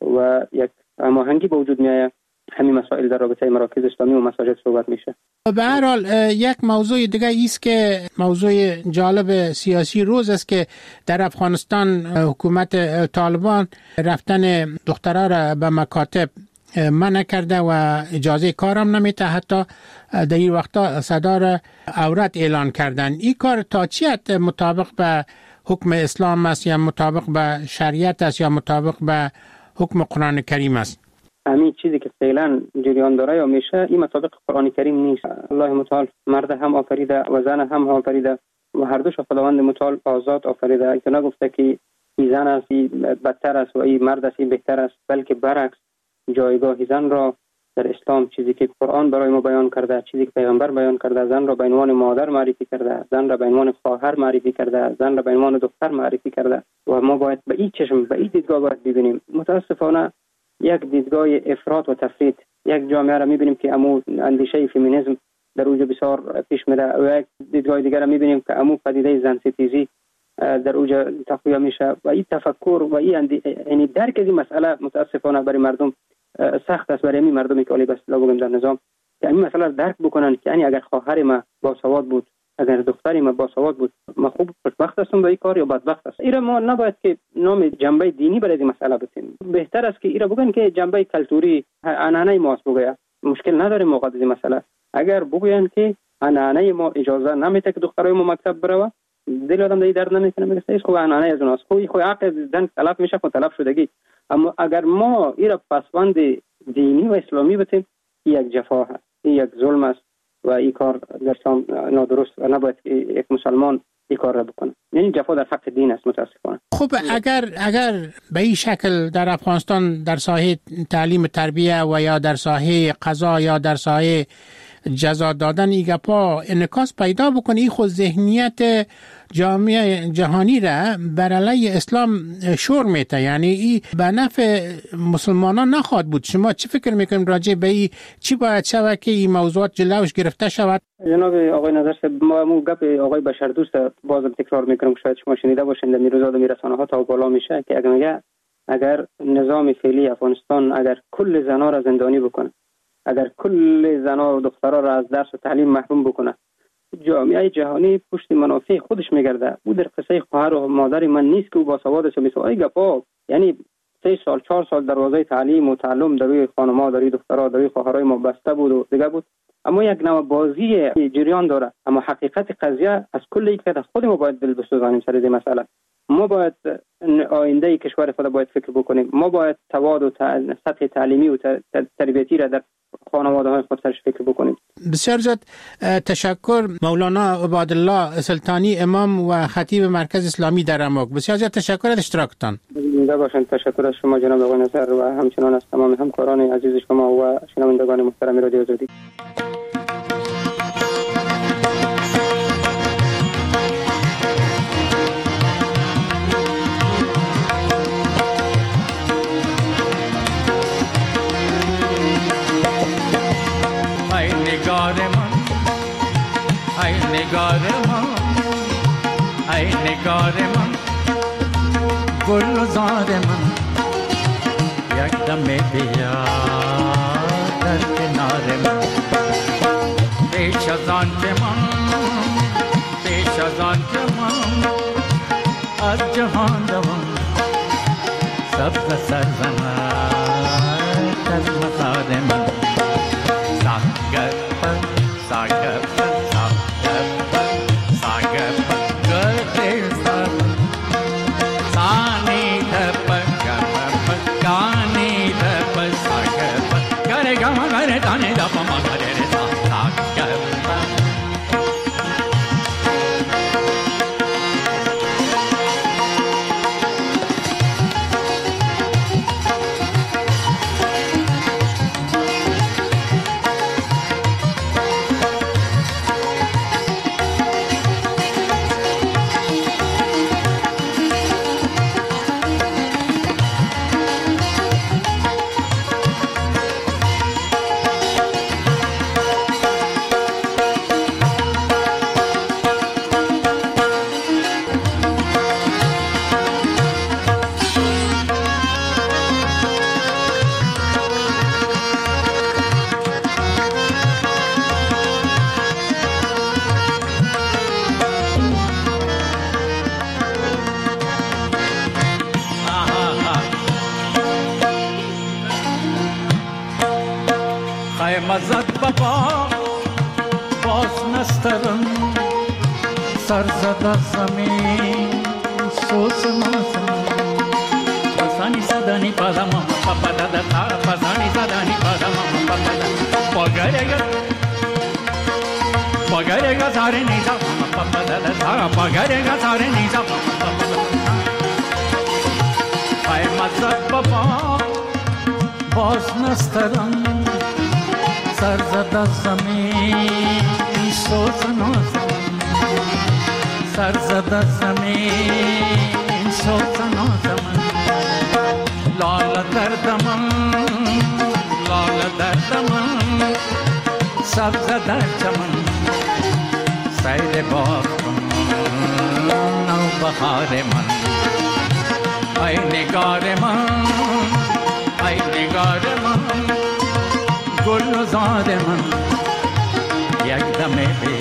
و یک هماهنگی به وجود میاد. همین مسائل در رابطه مراکز اسلامی و مساجد صحبت میشه. به هر حال یک موضوع دیگه ایست که موضوع جالب سیاسی روز است که در افغانستان حکومت طالبان رفتن دخترها را به مکاتب منع کرده و اجازه کارم نمیده، حتی در این وقتا صدا را عورت اعلان کردن. این کار تا چی حد مطابق به حکم اسلام است یا مطابق به شریعت است یا مطابق به حکم قرآن کریم است؟ همین چیزی که فعلا جریان داره یا میشه این مطابق قرآن کریم نیست. الله متعال مرد هم آفریده و زن هم آفریده و هر دوش خداوند متعال آزاد آفریده، که نگفته که این زن است بدتر است و این مرد است بهتر است، بلکه برعکس جایگاه زن را در اسلام، چیزی که قرآن برای ما بیان کرده، چیزی که پیغمبر بیان کرده، زن را به عنوان مادر معرفی کرده، زن را به عنوان خواهر معرفی کرده، زن را به عنوان دختر معرفی کرده و ما باید به این چشم، به این دیدگاه باید ببینیم. متاسفانه یک دیدگاه افراط و تفرید، یک جامعه را میبینیم که امو اندیشه فمینیسم در اوج بسیار پیش میره و یک دیدگاه دیگر را میبینیم که امو پدیده زن ستیزی در اوج تقویه میشه و این تفکر و این یعنی درک از این مسئله متاسفانه برای مردم سخت است، برای این مردمی که علی بسلا بگم در نظام که این مسئله را درک بکنن که یعنی اگر خواهر ما باسواد بود، اگر دختری ما باسواد بود، ما خوب خوشبخت هستم به این کار یا بدبخت است. ایرا ما نباید که نام جنبه دینی برای این مسئله بتیم. بهتر است که ایرا بگن که جنبه کلتوری عنعنه ما است بگه، مشکل نداره موقع از این مسئله. اگر بگوین که عنعنه ما اجازه نمیده که دخترای ما مکتب بره، دل آدم دیگه درد نمیکنه، میگه خب عنعنه از اوناست، خب خو حق زن طلب میشه، خب طلب شدگی اما اگر ما این را پسوند دینی و اسلامی بتیم، یک جفا هست، یک ظلم است و این کار در اسلام نادرست و نباید یک مسلمان این کار را بکنه. یعنی جفا در حق دین است متاسفانه. خب اگر اگر به این شکل در افغانستان در ساحه تعلیم تربیه و یا در ساحه قضا یا در ساحه جزا دادن این گپا انعکاس پیدا بکنه، این خود ذهنیت جامعه جهانی را بر علیه اسلام شور میته، یعنی این به نفع مسلمانان نخواهد بود. شما چی فکر میکنید راجع به این؟ چی باید شود که این موضوعات جلوش گرفته شود؟ جناب آقای نظر صاحب، ما مو گپ آقای بشردوست بازم تکرار میکنم، شاید شما شنیده باشین در میروزاد میرسانه ها تا بالا میشه که اگر میگه اگر نظام فعلی افغانستان اگر کل زنا را زندانی بکنه، اگر کل زنا و دخترها را از درس و تعلیم محروم بکنه، جامعه جهانی پشت منافع خودش میگرده. او در قصه خواهر و مادر من نیست که او با سواد است و میسوای گپا، یعنی سه سال چهار سال دروازه تعلیم و تعلم در روی خانم‌ها، در روی دخترها، در روی خواهرای ما بسته بود و دیگه بود. اما یک نوع بازی جریان داره. اما حقیقت قضیه از کل یک که خود ما باید دل بسوزانیم سر این مسئله. ما باید آینده کشور خود باید فکر بکنیم. ما باید سواد و سطح تعلیمی و تربیتی را در خانواده های خود سرش فکر بکنیم. بسیار زیاد تشکر مولانا عبادالله سلطانی، امام و خطیب مرکز اسلامی در اماک. بسیار زیاد تشکر از اشتراکتان. زنده باشند. تشکر از شما جناب آقای نظر و همچنان از تمام همکاران عزیز شما و شنوندگان محترم رادیو آزادی. نگار من ای نگار من گلزار من یک دم بیا در کنار من پیش از آن که من پیش از آن که من از جهان دوم سبز سرزمین از مزار من ساگر ساگر مزد بابا باز نسترم سر زده زمین سوز مازم پسانی زدانی پادم پاپا دادا تا پسانی زدانی پادم پاپا دادا پاگرگا پاگرگا ساره نیزا پاپا دادا تا پاگرگا ساره نیزا پاپا دادا ای مزد بابا باز نسترم سر زده زمین سوز نازم سر زده زمین سوز نازم لال دردم لال دردم سبز در چمن سیر باغ نو بهار من ای نگار من ای نگار من گلزار من یک دم